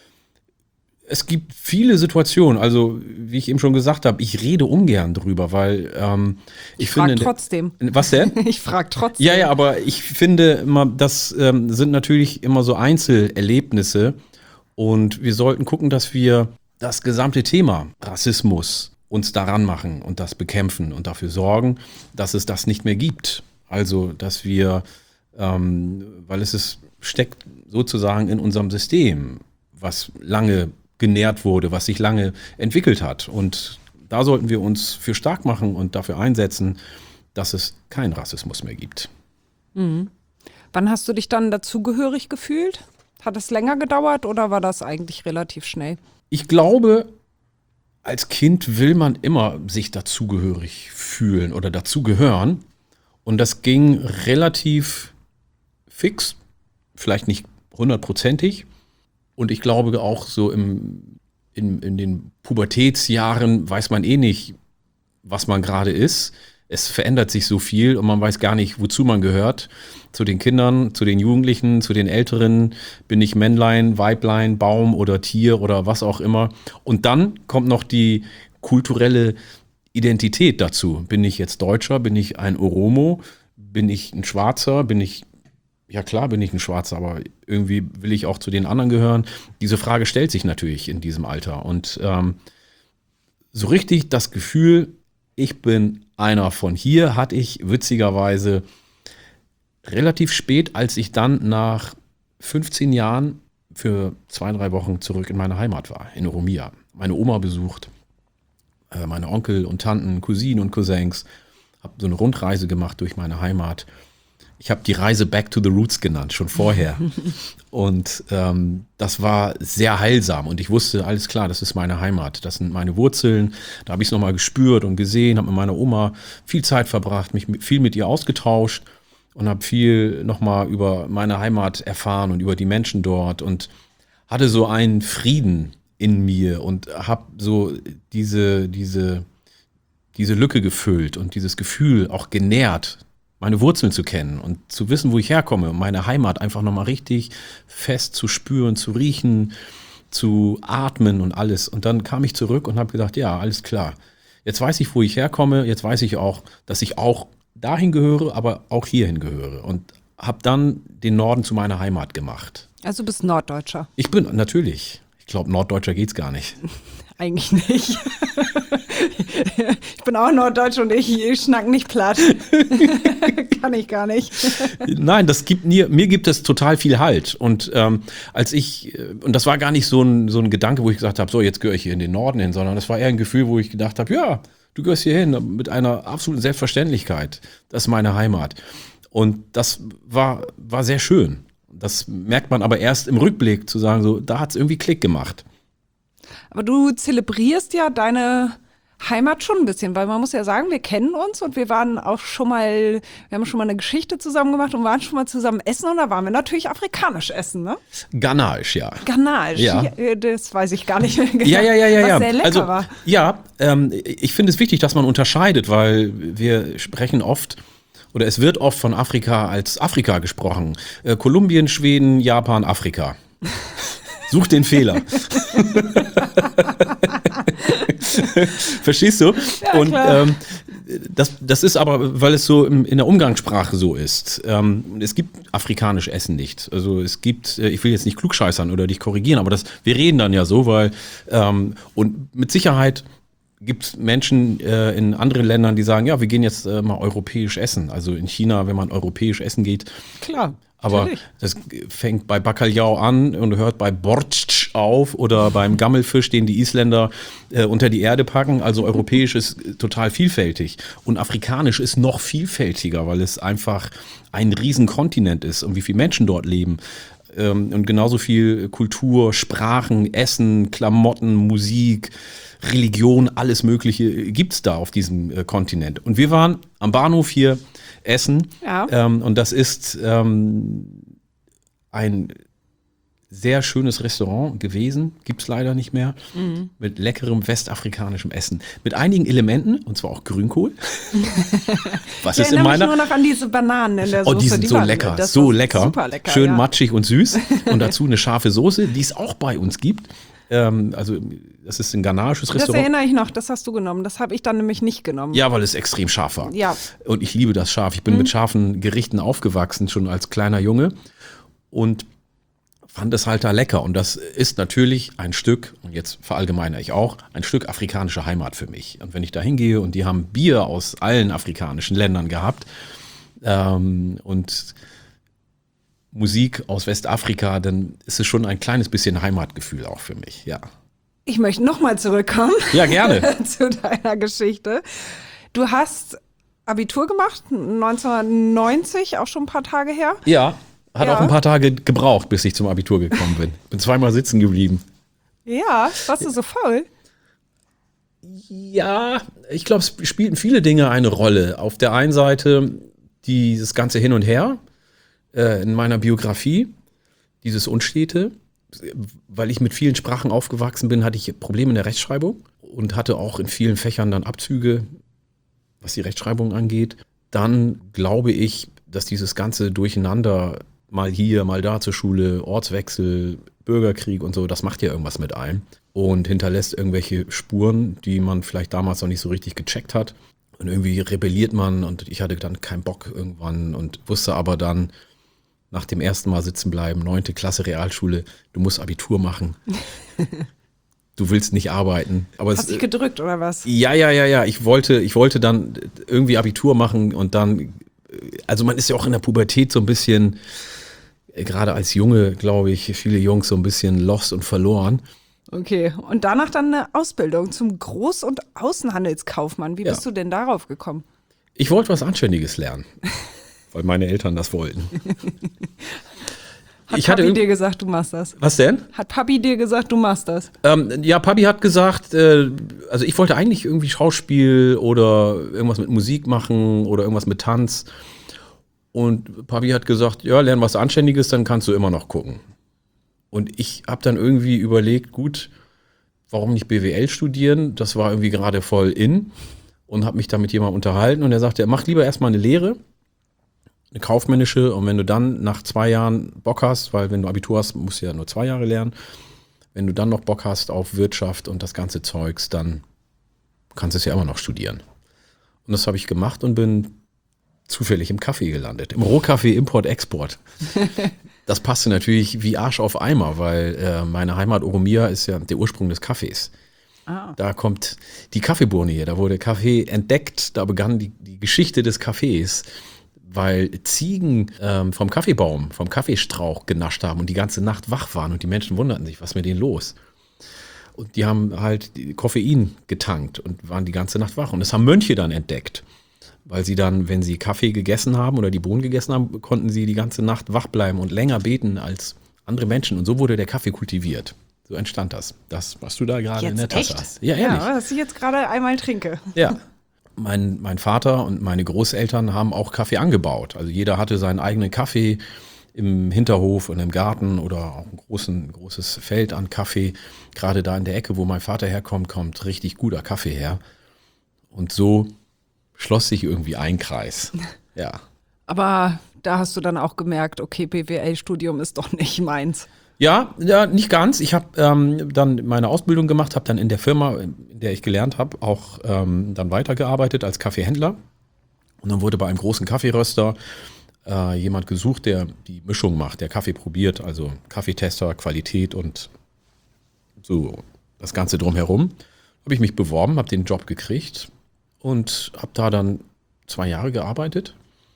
Es gibt viele Situationen, also wie ich eben schon gesagt habe, ich rede ungern drüber, weil ich finde... Trotzdem. Was denn? Ich frage trotzdem. Ja, aber ich finde immer, das sind natürlich immer so Einzelerlebnisse und wir sollten gucken, dass wir das gesamte Thema Rassismus uns daran machen und das bekämpfen und dafür sorgen, dass es das nicht mehr gibt. Also, dass wir, weil steckt sozusagen in unserem System, was lange genährt wurde, was sich lange entwickelt hat. Und da sollten wir uns für stark machen und dafür einsetzen, dass es keinen Rassismus mehr gibt. Mhm. Wann hast du dich dann dazugehörig gefühlt? Hat es länger gedauert oder war das eigentlich relativ schnell? Ich glaube, als Kind will man immer sich dazugehörig fühlen oder dazugehören. Und das ging relativ fix, vielleicht nicht 100%ig. Und ich glaube auch so in den Pubertätsjahren weiß man eh nicht, was man gerade ist. Es verändert sich so viel und man weiß gar nicht, wozu man gehört. Zu den Kindern, zu den Jugendlichen, zu den Älteren. Bin ich Männlein, Weiblein, Baum oder Tier oder was auch immer. Und dann kommt noch die kulturelle Identität dazu. Bin ich jetzt Deutscher? Bin ich ein Oromo? Bin ich ein Schwarzer? Ja klar bin ich ein Schwarzer, aber irgendwie will ich auch zu den anderen gehören. Diese Frage stellt sich natürlich in diesem Alter. Und so richtig das Gefühl, ich bin einer von hier, hatte ich witzigerweise relativ spät, als ich dann nach 15 Jahren für 2-3 Wochen zurück in meine Heimat war, in Oromia. Meine Oma besucht, meine Onkel und Tanten, Cousinen und Cousins. Habe so eine Rundreise gemacht durch meine Heimat. Ich habe die Reise Back to the Roots genannt, schon vorher. Und das war sehr heilsam. Und ich wusste, alles klar, das ist meine Heimat. Das sind meine Wurzeln. Da habe ich es nochmal gespürt und gesehen, habe mit meiner Oma viel Zeit verbracht, mich viel mit ihr ausgetauscht. und habe viel nochmal über meine Heimat erfahren und über die Menschen dort und hatte so einen Frieden in mir und habe so diese Lücke gefüllt und dieses Gefühl auch genährt, meine Wurzeln zu kennen und zu wissen, wo ich herkomme und meine Heimat einfach nochmal richtig fest zu spüren, zu riechen, zu atmen und alles. Und dann kam ich zurück und habe gedacht, ja, alles klar. Jetzt weiß ich, wo ich herkomme, jetzt weiß ich auch, dass ich auch dahin gehöre, aber auch hierhin gehöre und habe dann den Norden zu meiner Heimat gemacht. Also du bist Norddeutscher. Ich bin natürlich. Ich glaube, Norddeutscher geht's gar nicht. Eigentlich nicht. Ich bin auch Norddeutsch und ich schnack nicht platt. Kann ich gar nicht. Nein, mir gibt es total viel Halt. Und und das war gar nicht so ein Gedanke, wo ich gesagt habe, so jetzt gehöre ich hier in den Norden hin, sondern das war eher ein Gefühl, wo ich gedacht habe, ja, du gehörst hier hin mit einer absoluten Selbstverständlichkeit. Das ist meine Heimat. Und das war sehr schön. Das merkt man aber erst im Rückblick, zu sagen, so, da hat es irgendwie Klick gemacht. Aber du zelebrierst ja deine Heimat schon ein bisschen, weil man muss ja sagen, wir kennen uns und wir haben schon mal eine Geschichte zusammen gemacht und waren schon mal zusammen essen und da waren wir natürlich afrikanisch essen, ne? Ghanaischen, ja. Ghanaischen, ja. Das weiß ich gar nicht mehr genau. Ja. Was sehr lecker war. Ja, ich finde es wichtig, dass man unterscheidet, weil wir sprechen oft oder es wird oft von Afrika als Afrika gesprochen. Kolumbien, Schweden, Japan, Afrika. Such den Fehler. Verstehst du? Ja, und das ist aber, weil es so in der Umgangssprache so ist. Es gibt afrikanisch Essen nicht. Also es gibt, ich will jetzt nicht klugscheißern oder dich korrigieren, aber wir reden dann ja so, weil und mit Sicherheit gibt es Menschen in anderen Ländern, die sagen, ja, wir gehen jetzt mal europäisch essen. Also in China, wenn man europäisch essen geht. Klar. Aber das fängt bei Bacalhau an und hört bei Borscht auf oder beim Gammelfisch, den die Isländer unter die Erde packen. Also europäisch ist total vielfältig. Und afrikanisch ist noch vielfältiger, weil es einfach ein Riesenkontinent ist und wie viele Menschen dort leben. Und genauso viel Kultur, Sprachen, Essen, Klamotten, Musik, Religion, alles Mögliche gibt es da auf diesem Kontinent. Und wir waren am Bahnhof hier essen. Ja. Und das ist ein sehr schönes Restaurant gewesen, gibt es leider nicht mehr, mit leckerem westafrikanischem Essen. Mit einigen Elementen, und zwar auch Grünkohl. Was ist in meiner... Ich erinnere mich nur noch an diese Bananen in der Soße. Oh, die sind so lecker, so lecker. Super lecker. Schön matschig und süß. Und dazu eine scharfe Soße, die es auch bei uns gibt. Also das ist ein ghanaisches Restaurant. Das erinnere ich noch, das hast du genommen. Das habe ich dann nämlich nicht genommen. Ja, weil es extrem scharf war. Ja. Und ich liebe das scharf. Ich bin mit scharfen Gerichten aufgewachsen, schon als kleiner Junge. Und fand es halt da lecker. Und das ist natürlich ein Stück, und jetzt verallgemeine ich auch, ein Stück afrikanische Heimat für mich. Und wenn ich da hingehe und die haben Bier aus allen afrikanischen Ländern gehabt und Musik aus Westafrika, dann ist es schon ein kleines bisschen Heimatgefühl auch für mich, ja. Ich möchte nochmal zurückkommen. Ja, gerne. Zu deiner Geschichte. Du hast Abitur gemacht, 1990, auch schon ein paar Tage her. Ja, hat auch ein paar Tage gebraucht, bis ich zum Abitur gekommen bin. Bin zweimal sitzen geblieben. Ja, warst du so faul? Ja, ich glaube, es spielten viele Dinge eine Rolle. Auf der einen Seite dieses ganze Hin und Her in meiner Biografie, dieses Unstete. Weil ich mit vielen Sprachen aufgewachsen bin, hatte ich Probleme in der Rechtschreibung und hatte auch in vielen Fächern dann Abzüge, was die Rechtschreibung angeht. Dann glaube ich, dass dieses ganze Durcheinander, mal hier, mal da zur Schule, Ortswechsel, Bürgerkrieg und so, das macht ja irgendwas mit einem und hinterlässt irgendwelche Spuren, die man vielleicht damals noch nicht so richtig gecheckt hat. Und irgendwie rebelliert man und ich hatte dann keinen Bock irgendwann und wusste aber dann, nach dem ersten Mal sitzen bleiben, 9. Klasse Realschule, du musst Abitur machen. Du willst nicht arbeiten. Aber Hast dich gedrückt oder was? Ja. Ich wollte dann irgendwie Abitur machen und dann, also man ist ja auch in der Pubertät so ein bisschen, gerade als Junge, glaube ich, viele Jungs so ein bisschen lost und verloren. Okay, und danach dann eine Ausbildung zum Groß- und Außenhandelskaufmann. Wie bist du denn darauf gekommen? Ich wollte was Anständiges lernen. Weil meine Eltern das wollten. Hat Papi dir gesagt, du machst das? Was denn? Hat Papi dir gesagt, du machst das? Ja, Papi hat gesagt, also ich wollte eigentlich irgendwie Schauspiel oder irgendwas mit Musik machen oder irgendwas mit Tanz. Und Papi hat gesagt, ja, lern was Anständiges, dann kannst du immer noch gucken. Und ich habe dann irgendwie überlegt, gut, warum nicht BWL studieren? Das war irgendwie gerade voll in und habe mich da mit jemandem unterhalten und er sagte, mach lieber erstmal eine Lehre, eine kaufmännische, und wenn du dann nach 2 Jahren Bock hast, weil wenn du Abitur hast, musst du ja nur 2 Jahre lernen, wenn du dann noch Bock hast auf Wirtschaft und das ganze Zeugs, dann kannst du es ja immer noch studieren. Und das habe ich gemacht und bin zufällig im Kaffee gelandet, im Rohkaffee Import-Export. Das passte natürlich wie Arsch auf Eimer, weil meine Heimat Oromia ist ja der Ursprung des Kaffees. Ah. Da kommt die Kaffeebohne her, da wurde Kaffee entdeckt, da begann die Geschichte des Kaffees, weil Ziegen vom Kaffeebaum, vom Kaffeestrauch genascht haben und die ganze Nacht wach waren und die Menschen wunderten sich, was ist mit denen los? Und die haben halt Koffein getankt und waren die ganze Nacht wach. Und das haben Mönche dann entdeckt, weil sie dann, wenn sie Kaffee gegessen haben oder die Bohnen gegessen haben, konnten sie die ganze Nacht wach bleiben und länger beten als andere Menschen. Und so wurde der Kaffee kultiviert. So entstand das. Das, was du da gerade in der Tasse hast. Ja, ehrlich. Ja, was ich jetzt gerade einmal trinke. Ja. Mein Vater und meine Großeltern haben auch Kaffee angebaut. Also jeder hatte seinen eigenen Kaffee im Hinterhof und im Garten oder auch ein großes Feld an Kaffee. Gerade da in der Ecke, wo mein Vater herkommt, kommt richtig guter Kaffee her. Und so schloss sich irgendwie ein Kreis. Ja. Aber da hast du dann auch gemerkt, okay, BWL-Studium ist doch nicht meins. Ja, nicht ganz. Ich habe dann meine Ausbildung gemacht, habe dann in der Firma, in der ich gelernt habe, auch dann weitergearbeitet als Kaffeehändler. Und dann wurde bei einem großen Kaffeeröster jemand gesucht, der die Mischung macht, der Kaffee probiert, also Kaffeetester, Qualität und so das Ganze drumherum. Habe ich mich beworben, habe den Job gekriegt und habe da dann 2 Jahre gearbeitet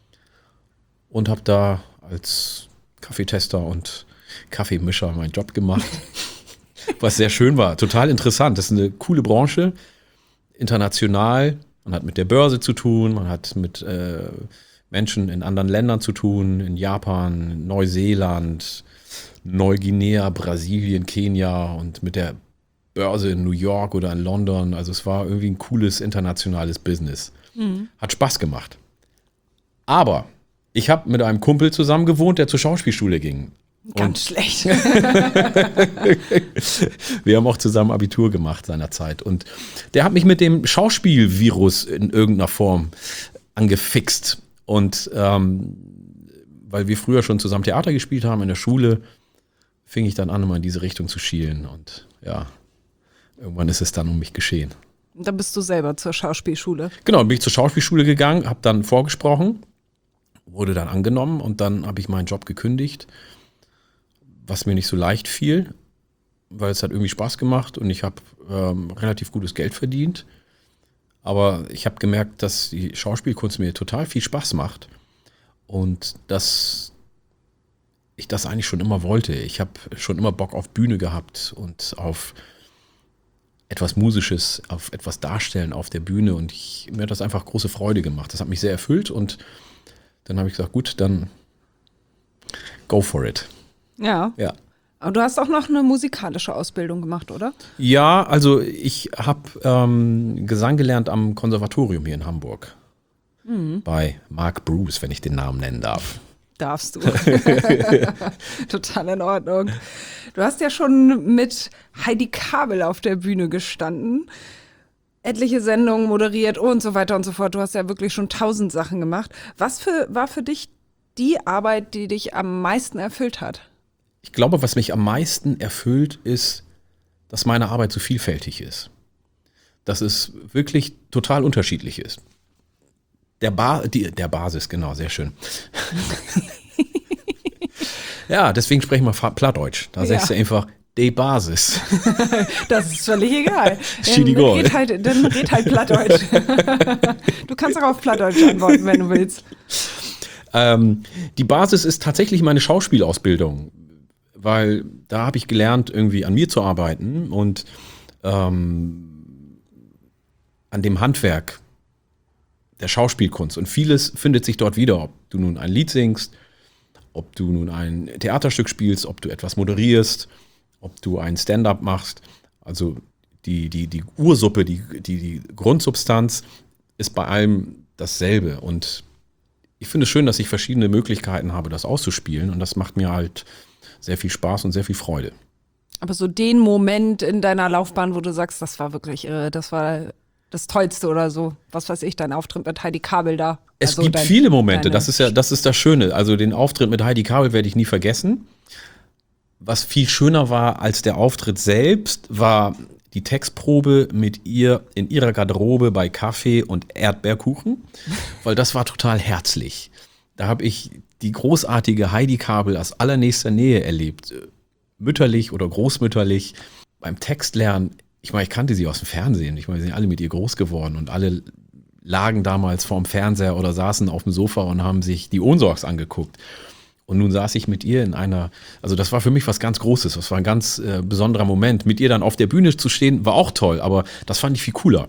und habe da als Kaffeetester und Kaffeemischer meinen Job gemacht, was sehr schön war, total interessant. Das ist eine coole Branche, international, man hat mit der Börse zu tun, man hat mit Menschen in anderen Ländern zu tun, in Japan, Neuseeland, Neuguinea, Brasilien, Kenia und mit der Börse in New York oder in London. Also es war irgendwie ein cooles internationales Business. Hat Spaß gemacht. Aber ich habe mit einem Kumpel zusammen gewohnt, der zur Schauspielschule ging. Ganz schlecht. Wir haben auch zusammen Abitur gemacht seinerzeit. Und der hat mich mit dem Schauspielvirus in irgendeiner Form angefixt. Und weil wir früher schon zusammen Theater gespielt haben in der Schule, fing ich dann an, immer in diese Richtung zu schielen. Und ja, irgendwann ist es dann um mich geschehen. Und dann bist du selber zur Schauspielschule. Genau, dann bin ich zur Schauspielschule gegangen, habe dann vorgesprochen, wurde dann angenommen und dann habe ich meinen Job gekündigt, was mir nicht so leicht fiel, weil es hat irgendwie Spaß gemacht und ich habe relativ gutes Geld verdient. Aber ich habe gemerkt, dass die Schauspielkunst mir total viel Spaß macht und dass ich das eigentlich schon immer wollte. Ich habe schon immer Bock auf Bühne gehabt und auf etwas Musisches, auf etwas Darstellen auf der Bühne und mir hat das einfach große Freude gemacht. Das hat mich sehr erfüllt und dann habe ich gesagt, gut, dann go for it. Ja. Ja. Aber du hast auch noch eine musikalische Ausbildung gemacht, oder? Ja, also ich habe Gesang gelernt am Konservatorium hier in Hamburg. Bei Mark Bruce, wenn ich den Namen nennen darf. Darfst du. Total in Ordnung. Du hast ja schon mit Heidi Kabel auf der Bühne gestanden, etliche Sendungen moderiert und so weiter und so fort. Du hast ja wirklich schon 1000 Sachen gemacht. Was war für dich die Arbeit, die dich am meisten erfüllt hat? Ich glaube, was mich am meisten erfüllt, ist, dass meine Arbeit so vielfältig ist. Dass es wirklich total unterschiedlich ist. Der Basis, genau, sehr schön. Ja, deswegen sprechen wir Plattdeutsch. Da sagst du einfach, die Basis. Das ist völlig egal. Dann red halt Plattdeutsch. Du kannst auch auf Plattdeutsch antworten, wenn du willst. Die Basis ist tatsächlich meine Schauspielausbildung, weil da habe ich gelernt, irgendwie an mir zu arbeiten und an dem Handwerk der Schauspielkunst. Und vieles findet sich dort wieder, ob du nun ein Lied singst, ob du nun ein Theaterstück spielst, ob du etwas moderierst, ob du ein Stand-up machst. Also die Ursuppe, die Grundsubstanz ist bei allem dasselbe. Und ich finde es schön, dass ich verschiedene Möglichkeiten habe, das auszuspielen. Und das macht mir halt sehr viel Spaß und sehr viel Freude. Aber so den Moment in deiner Laufbahn, wo du sagst, das war wirklich irre, das war das Tollste oder so. Was weiß ich, dein Auftritt mit Heidi Kabel da. Es gibt viele Momente, das ist das Schöne. Also den Auftritt mit Heidi Kabel werde ich nie vergessen. Was viel schöner war als der Auftritt selbst, war die Textprobe mit ihr in ihrer Garderobe bei Kaffee und Erdbeerkuchen, weil das war total herzlich. Da habe ich die großartige Heidi Kabel aus allernächster Nähe erlebt. Mütterlich oder großmütterlich. Beim Textlernen, ich meine, ich kannte sie aus dem Fernsehen. Ich meine, wir sind alle mit ihr groß geworden und alle lagen damals vorm Fernseher oder saßen auf dem Sofa und haben sich die Ohnsorgs angeguckt. Und nun saß ich mit ihr in einer, also das war für mich was ganz Großes, das war ein ganz besonderer Moment. Mit ihr dann auf der Bühne zu stehen, war auch toll, aber das fand ich viel cooler.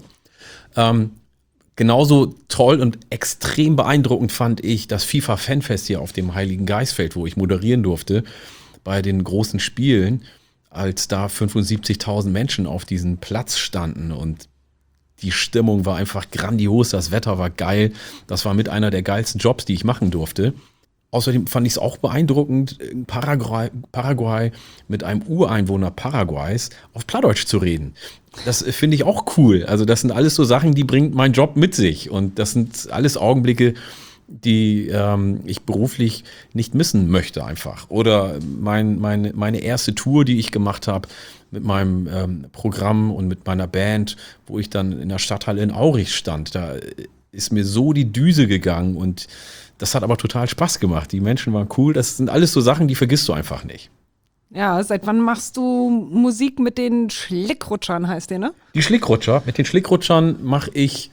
Genauso toll und extrem beeindruckend fand ich das FIFA-Fanfest hier auf dem Heiligen Geistfeld, wo ich moderieren durfte, bei den großen Spielen, als da 75.000 Menschen auf diesem Platz standen und die Stimmung war einfach grandios, das Wetter war geil, das war mit einer der geilsten Jobs, die ich machen durfte. Außerdem fand ich es auch beeindruckend, in Paraguay mit einem Ureinwohner Paraguays auf Plattdeutsch zu reden. Das finde ich auch cool. Also das sind alles so Sachen, die bringt mein Job mit sich. Und das sind alles Augenblicke, die ich beruflich nicht missen möchte einfach. Oder meine erste Tour, die ich gemacht habe mit meinem Programm und mit meiner Band, wo ich dann in der Stadthalle in Aurich stand. Da ist mir so die Düse gegangen und das hat aber total Spaß gemacht. Die Menschen waren cool. Das sind alles so Sachen, die vergisst du einfach nicht. Ja, seit wann machst du Musik mit den Schlickrutschern, heißt der, ne? Die Schlickrutscher. Mit den Schlickrutschern mache ich,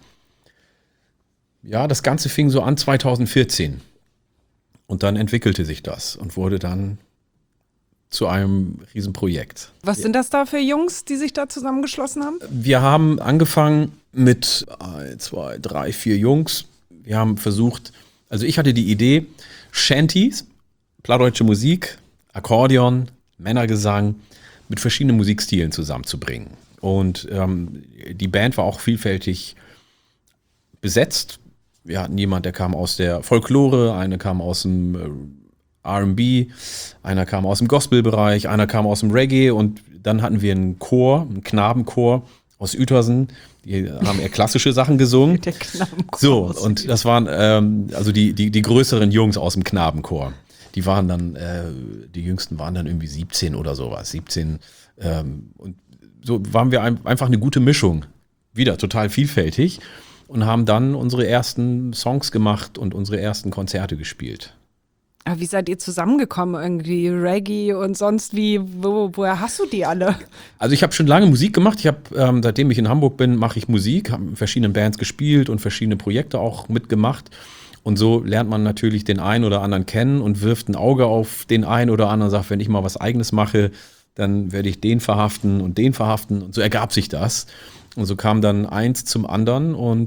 ja, das Ganze fing so an 2014. Und dann entwickelte sich das und wurde dann zu einem Riesenprojekt. Was sind das da für Jungs, die sich da zusammengeschlossen haben? Wir haben angefangen mit 1, 2, 3, 4 Jungs. Wir haben versucht, also ich hatte die Idee, Shanties, plattdeutsche Musik, Akkordeon, Männergesang mit verschiedenen Musikstilen zusammenzubringen. Und die Band war auch vielfältig besetzt. Wir hatten jemanden, der kam aus der Folklore, einer kam aus dem R&B, einer kam aus dem Gospelbereich, einer kam aus dem Reggae und dann hatten wir einen Chor, einen Knabenchor aus Uetersen. Die haben eher klassische Sachen gesungen. Der Knabenchor. So, und das waren also die größeren Jungs aus dem Knabenchor. Die waren dann, die Jüngsten waren dann irgendwie 17 oder sowas, 17. Und so waren wir einfach eine gute Mischung. Wieder total vielfältig und haben dann unsere ersten Songs gemacht und unsere ersten Konzerte gespielt. Aber wie seid ihr zusammengekommen irgendwie? Reggae und sonst wie? Woher hast du die alle? Also ich habe schon lange Musik gemacht. Ich habe, seitdem ich in Hamburg bin, mache ich Musik, habe in verschiedenen Bands gespielt und verschiedene Projekte auch mitgemacht. Und so lernt man natürlich den einen oder anderen kennen und wirft ein Auge auf den einen oder anderen und sagt, wenn ich mal was Eigenes mache, dann werde ich den verhaften und den verhaften. Und so ergab sich das. Und so kam dann eins zum anderen und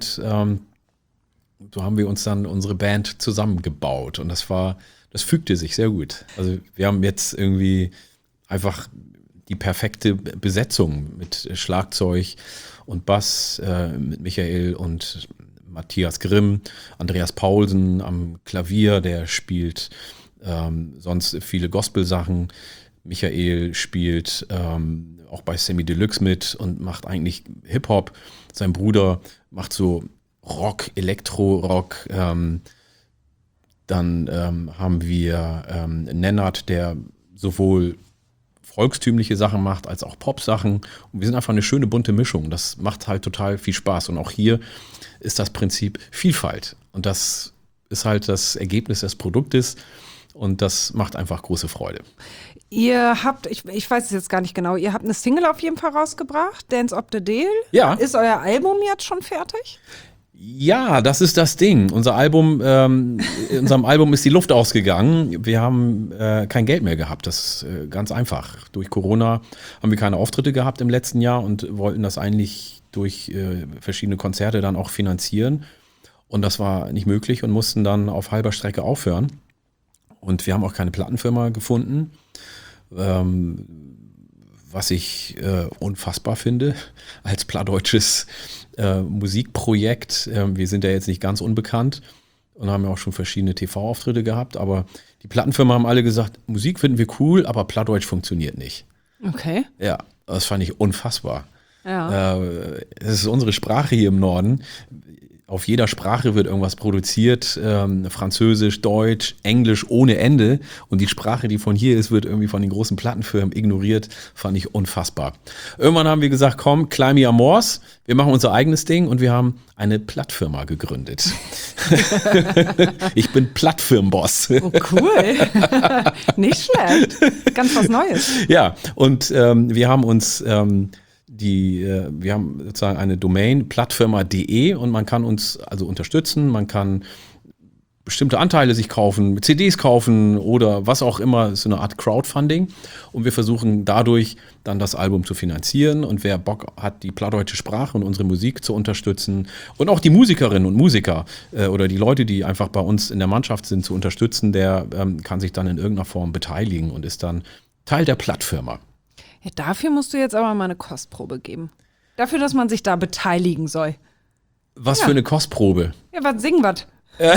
so haben wir uns dann unsere Band zusammengebaut. Und das fügte sich sehr gut. Also wir haben jetzt irgendwie einfach die perfekte Besetzung mit Schlagzeug und Bass, mit Michael und Matthias Grimm, Andreas Paulsen am Klavier, der spielt sonst viele Gospel-Sachen. Michael spielt auch bei Sammy Deluxe mit und macht eigentlich Hip-Hop. Sein Bruder macht so Rock, Elektro-Rock. Dann haben wir Nennert, der sowohl volkstümliche Sachen macht, als auch Pop-Sachen. Und wir sind einfach eine schöne bunte Mischung. Das macht halt total viel Spaß. Und auch hier ist das Prinzip Vielfalt. Und das ist halt das Ergebnis des Produktes. Und das macht einfach große Freude. Ihr habt, ich weiß es jetzt gar nicht genau, ihr habt eine Single auf jeden Fall rausgebracht, Dance of the Deal. Ja. Ist euer Album jetzt schon fertig? Ja, das ist das Ding. Unserem Album ist die Luft ausgegangen. Wir haben kein Geld mehr gehabt. Das ist ganz einfach. Durch Corona haben wir keine Auftritte gehabt im letzten Jahr und wollten das eigentlich durch verschiedene Konzerte dann auch finanzieren. Und das war nicht möglich und mussten dann auf halber Strecke aufhören. Und wir haben auch keine Plattenfirma gefunden, was ich unfassbar finde als plattdeutsches Musikprojekt. Wir sind ja jetzt nicht ganz unbekannt. und haben ja auch schon verschiedene TV-Auftritte gehabt. Aber die Plattenfirmen haben alle gesagt, Musik finden wir cool, aber Plattdeutsch funktioniert nicht. Okay. Ja, das fand ich unfassbar. Ja. Es ist unsere Sprache hier im Norden. Auf jeder Sprache wird irgendwas produziert, Französisch, Deutsch, Englisch ohne Ende. Und die Sprache, die von hier ist, wird irgendwie von den großen Plattenfirmen ignoriert. Fand ich unfassbar. Irgendwann haben wir gesagt, komm, Climby Amors, wir machen unser eigenes Ding und wir haben eine Plattfirma gegründet. Ich bin Plattfirmenboss. Oh, cool. Nicht schlecht. Ganz was Neues. Ja, und wir haben uns... wir haben sozusagen eine Domain, plattfirma.de, und man kann uns also unterstützen, man kann bestimmte Anteile sich kaufen, CDs kaufen oder was auch immer, so eine Art Crowdfunding, und wir versuchen dadurch dann das Album zu finanzieren, und wer Bock hat, die plattdeutsche Sprache und unsere Musik zu unterstützen und auch die Musikerinnen und Musiker oder die Leute, die einfach bei uns in der Mannschaft sind, zu unterstützen, der kann sich dann in irgendeiner Form beteiligen und ist dann Teil der Plattfirma. Ja, dafür musst du jetzt aber mal eine Kostprobe geben. Dafür, dass man sich da beteiligen soll. Was für eine Kostprobe? Ja, was singen was?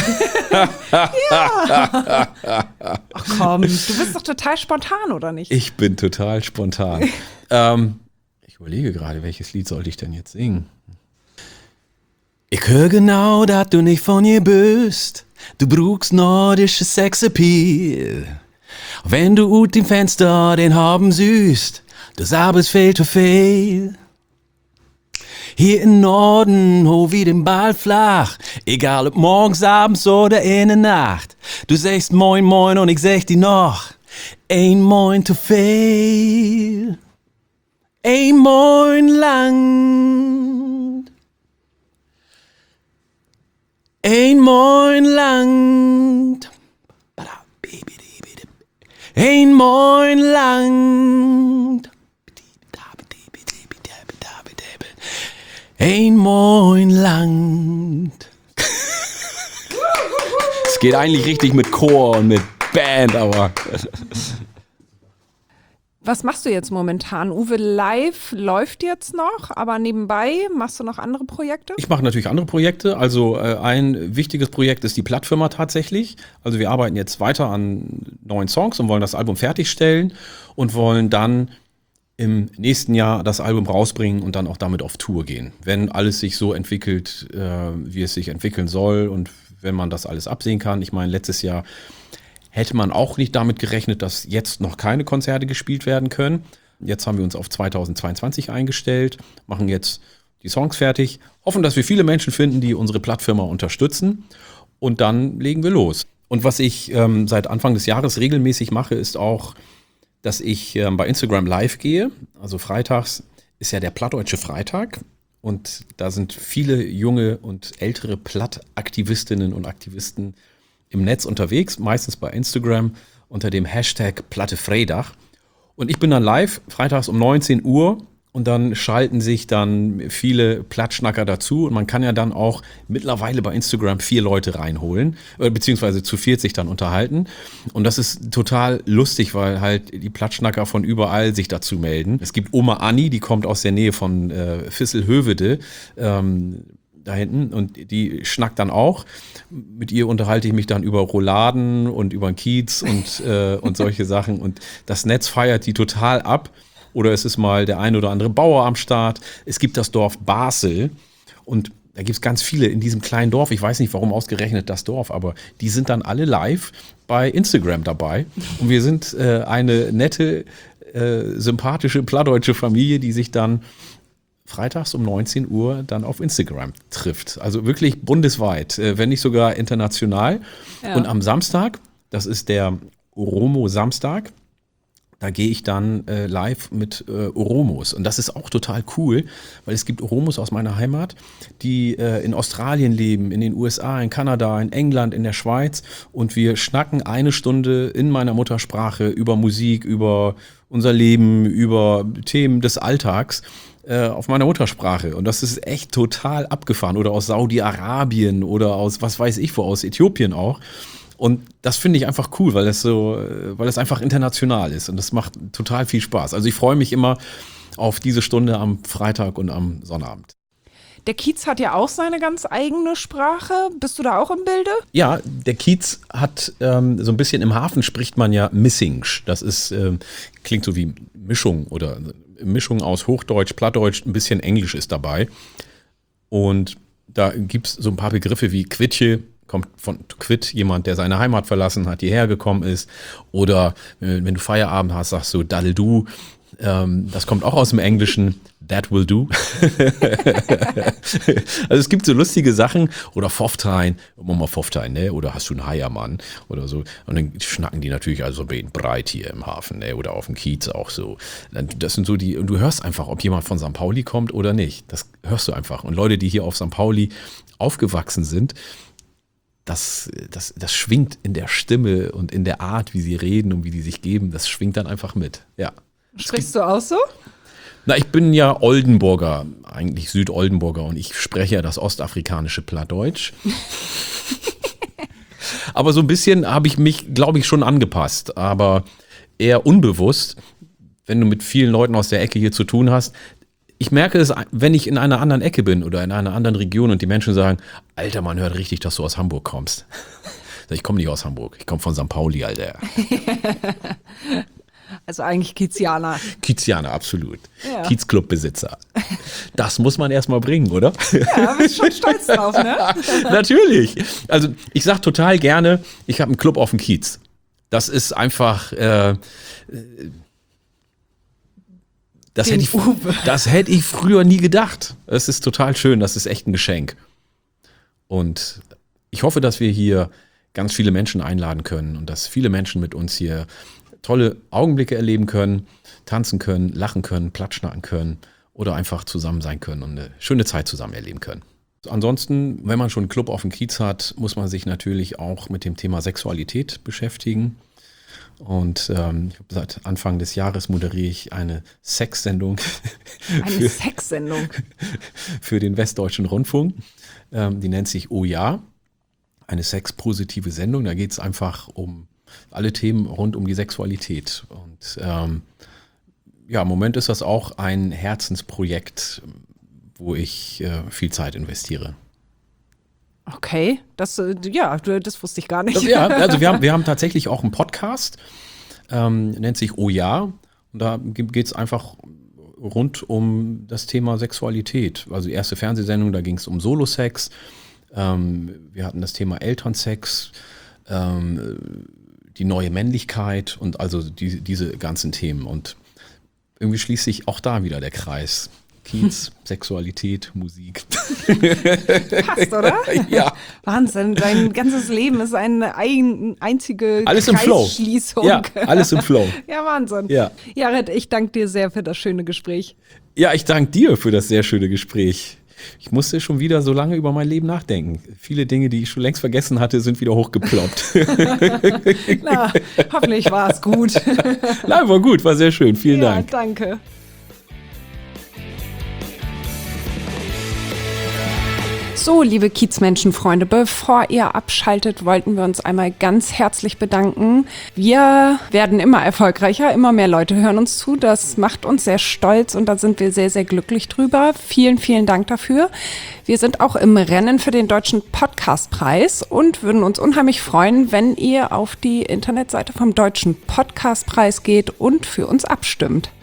Ja. Ach komm, du bist doch total spontan, oder nicht? Ich bin total spontan. Ich überlege gerade, welches Lied sollte ich denn jetzt singen? Ich höre genau, dass du nicht von ihr bist. Du brauchst nordische Sexappeal. Wenn du ut im Fenster den haben süßt, das Abends fehlt zu viel. Hier im Norden hoch wie den Ball flach, egal ob morgens, abends oder in der Nacht. Du sagst moin moin und ich sag dir noch, ein Moin zu viel. Ein Moin lang. Ein Moin lang. Ein Moin lang. Ein Moin lang. Es geht eigentlich richtig mit Chor und mit Band, aber... Was machst du jetzt momentan? Uwe Live läuft jetzt noch, aber nebenbei machst du noch andere Projekte? Ich mache natürlich andere Projekte. Also ein wichtiges Projekt ist die Plattfirma tatsächlich. Also wir arbeiten jetzt weiter an neuen Songs und wollen das Album fertigstellen und wollen dann im nächsten Jahr das Album rausbringen und dann auch damit auf Tour gehen. Wenn alles sich so entwickelt, wie es sich entwickeln soll, und wenn man das alles absehen kann. Ich meine, letztes Jahr hätte man auch nicht damit gerechnet, dass jetzt noch keine Konzerte gespielt werden können. Jetzt haben wir uns auf 2022 eingestellt, machen jetzt die Songs fertig, hoffen, dass wir viele Menschen finden, die unsere Plattfirma unterstützen, und dann legen wir los. Und was ich seit Anfang des Jahres regelmäßig mache, ist auch, dass ich bei Instagram live gehe. Also freitags ist ja der Plattdeutsche Freitag, und da sind viele junge und ältere Plattaktivistinnen und Aktivisten im Netz unterwegs, meistens bei Instagram unter dem Hashtag Plattefreitag. Und ich bin dann live, freitags um 19 Uhr, und dann schalten sich dann viele Plattschnacker dazu, und man kann ja dann auch mittlerweile bei Instagram 4 Leute reinholen, beziehungsweise zu 40 dann unterhalten. Und das ist total lustig, weil halt die Plattschnacker von überall sich dazu melden. Es gibt Oma Anni, die kommt aus der Nähe von Visselhövede, da hinten, und die schnackt dann auch. Mit ihr unterhalte ich mich dann über Rouladen und über den Kiez und solche Sachen, und das Netz feiert die total ab. Oder es ist mal der ein oder andere Bauer am Start. Es gibt das Dorf Basel, und da gibt es ganz viele in diesem kleinen Dorf. Ich weiß nicht, warum ausgerechnet das Dorf, aber die sind dann alle live bei Instagram dabei. Und wir sind eine nette, sympathische plattdeutsche Familie, die sich dann freitags um 19 Uhr dann auf Instagram trifft. Also wirklich bundesweit, wenn nicht sogar international. Ja. Und am Samstag, das ist der Oromo-Samstag, da gehe ich dann live mit Oromos. Und das ist auch total cool, weil es gibt Oromos aus meiner Heimat, die in Australien leben, in den USA, in Kanada, in England, in der Schweiz. Und wir schnacken eine Stunde in meiner Muttersprache über Musik, über unser Leben, über Themen des Alltags auf meiner Muttersprache. Und das ist echt total abgefahren. Oder aus Saudi-Arabien oder aus, was weiß ich wo, aus Äthiopien auch. Und das finde ich einfach cool, weil das einfach international ist, und das macht total viel Spaß. Also ich freue mich immer auf diese Stunde am Freitag und am Sonnabend. Der Kiez hat ja auch seine ganz eigene Sprache. Bist du da auch im Bilde? Ja, der Kiez hat so ein bisschen, im Hafen spricht man ja Missingsch. Das ist, klingt so wie Mischung oder Mischung aus Hochdeutsch, Plattdeutsch, ein bisschen Englisch ist dabei. Und da gibt es so ein paar Begriffe wie Quitsche, kommt von Quit, jemand, der seine Heimat verlassen hat, hierher gekommen ist. Oder wenn du Feierabend hast, sagst du Daddel du. Das kommt auch aus dem Englischen. That will do. Also es gibt so lustige Sachen. Oder Pfofftein, mal Pfofftein, ne? Oder hast du einen Heiermann oder so. Und dann schnacken die natürlich also breit hier im Hafen, ne? Oder auf dem Kiez auch so. Das sind so die, und du hörst einfach, ob jemand von St. Pauli kommt oder nicht. Das hörst du einfach. Und Leute, die hier auf St. Pauli aufgewachsen sind, das schwingt in der Stimme und in der Art, wie sie reden und wie die sich geben, das schwingt dann einfach mit, ja. Sprichst du auch so? Na, ich bin ja Oldenburger, eigentlich Südoldenburger und ich spreche ja das ostafrikanische Plattdeutsch. Aber so ein bisschen habe ich mich, glaube ich, schon angepasst, aber eher unbewusst, wenn du mit vielen Leuten aus der Ecke hier zu tun hast. Ich merke es, wenn ich in einer anderen Ecke bin oder in einer anderen Region und die Menschen sagen, Alter, man hört richtig, dass du aus Hamburg kommst. Ich komme nicht aus Hamburg, ich komme von St. Pauli, Alter. Also eigentlich Kiezianer. Kiezianer, absolut. Ja. Kiezclubbesitzer. Das muss man erstmal bringen, oder? Ja, bist schon stolz drauf, ne? Natürlich. Also ich sage total gerne, ich habe einen Club auf dem Kiez. Das ist einfach... Das hätte ich früher nie gedacht. Es ist total schön, das ist echt ein Geschenk. Und ich hoffe, dass wir hier ganz viele Menschen einladen können und dass viele Menschen mit uns hier tolle Augenblicke erleben können, tanzen können, lachen können, platschnacken können oder einfach zusammen sein können und eine schöne Zeit zusammen erleben können. Ansonsten, wenn man schon einen Club auf dem Kiez hat, muss man sich natürlich auch mit dem Thema Sexualität beschäftigen. Und seit Anfang des Jahres moderiere ich eine Sexsendung. Eine Sexsendung? Für den Westdeutschen Rundfunk. Die nennt sich Oh ja. Eine sexpositive Sendung. Da geht es einfach um alle Themen rund um die Sexualität. Und im Moment ist das auch ein Herzensprojekt, wo ich viel Zeit investiere. Okay, das wusste ich gar nicht. Ja, also wir haben tatsächlich auch einen Podcast, nennt sich Oh ja. Und da geht es einfach rund um das Thema Sexualität. Also die erste Fernsehsendung, da ging es um Solo-Sex. Wir hatten das Thema Elternsex, die neue Männlichkeit und also diese ganzen Themen. Und irgendwie schließt sich auch da wieder der Kreis. Kiez, Sexualität, Musik. Passt, oder? Ja. Wahnsinn, dein ganzes Leben ist eine einzige alles im Kreisschließung. Ja, alles im Flow. Ja, Wahnsinn. Ja. Jared, ich danke dir sehr für das schöne Gespräch. Ja, ich danke dir für das sehr schöne Gespräch. Ich musste schon wieder so lange über mein Leben nachdenken. Viele Dinge, die ich schon längst vergessen hatte, sind wieder hochgeploppt. Na, hoffentlich war es gut. Nein, war gut, war sehr schön. Vielen Dank. Ja, danke. So, liebe Kiezmenschenfreunde, bevor ihr abschaltet, wollten wir uns einmal ganz herzlich bedanken. Wir werden immer erfolgreicher, immer mehr Leute hören uns zu. Das macht uns sehr stolz und da sind wir sehr, sehr glücklich drüber. Vielen, vielen Dank dafür. Wir sind auch im Rennen für den Deutschen Podcastpreis und würden uns unheimlich freuen, wenn ihr auf die Internetseite vom Deutschen Podcastpreis geht und für uns abstimmt.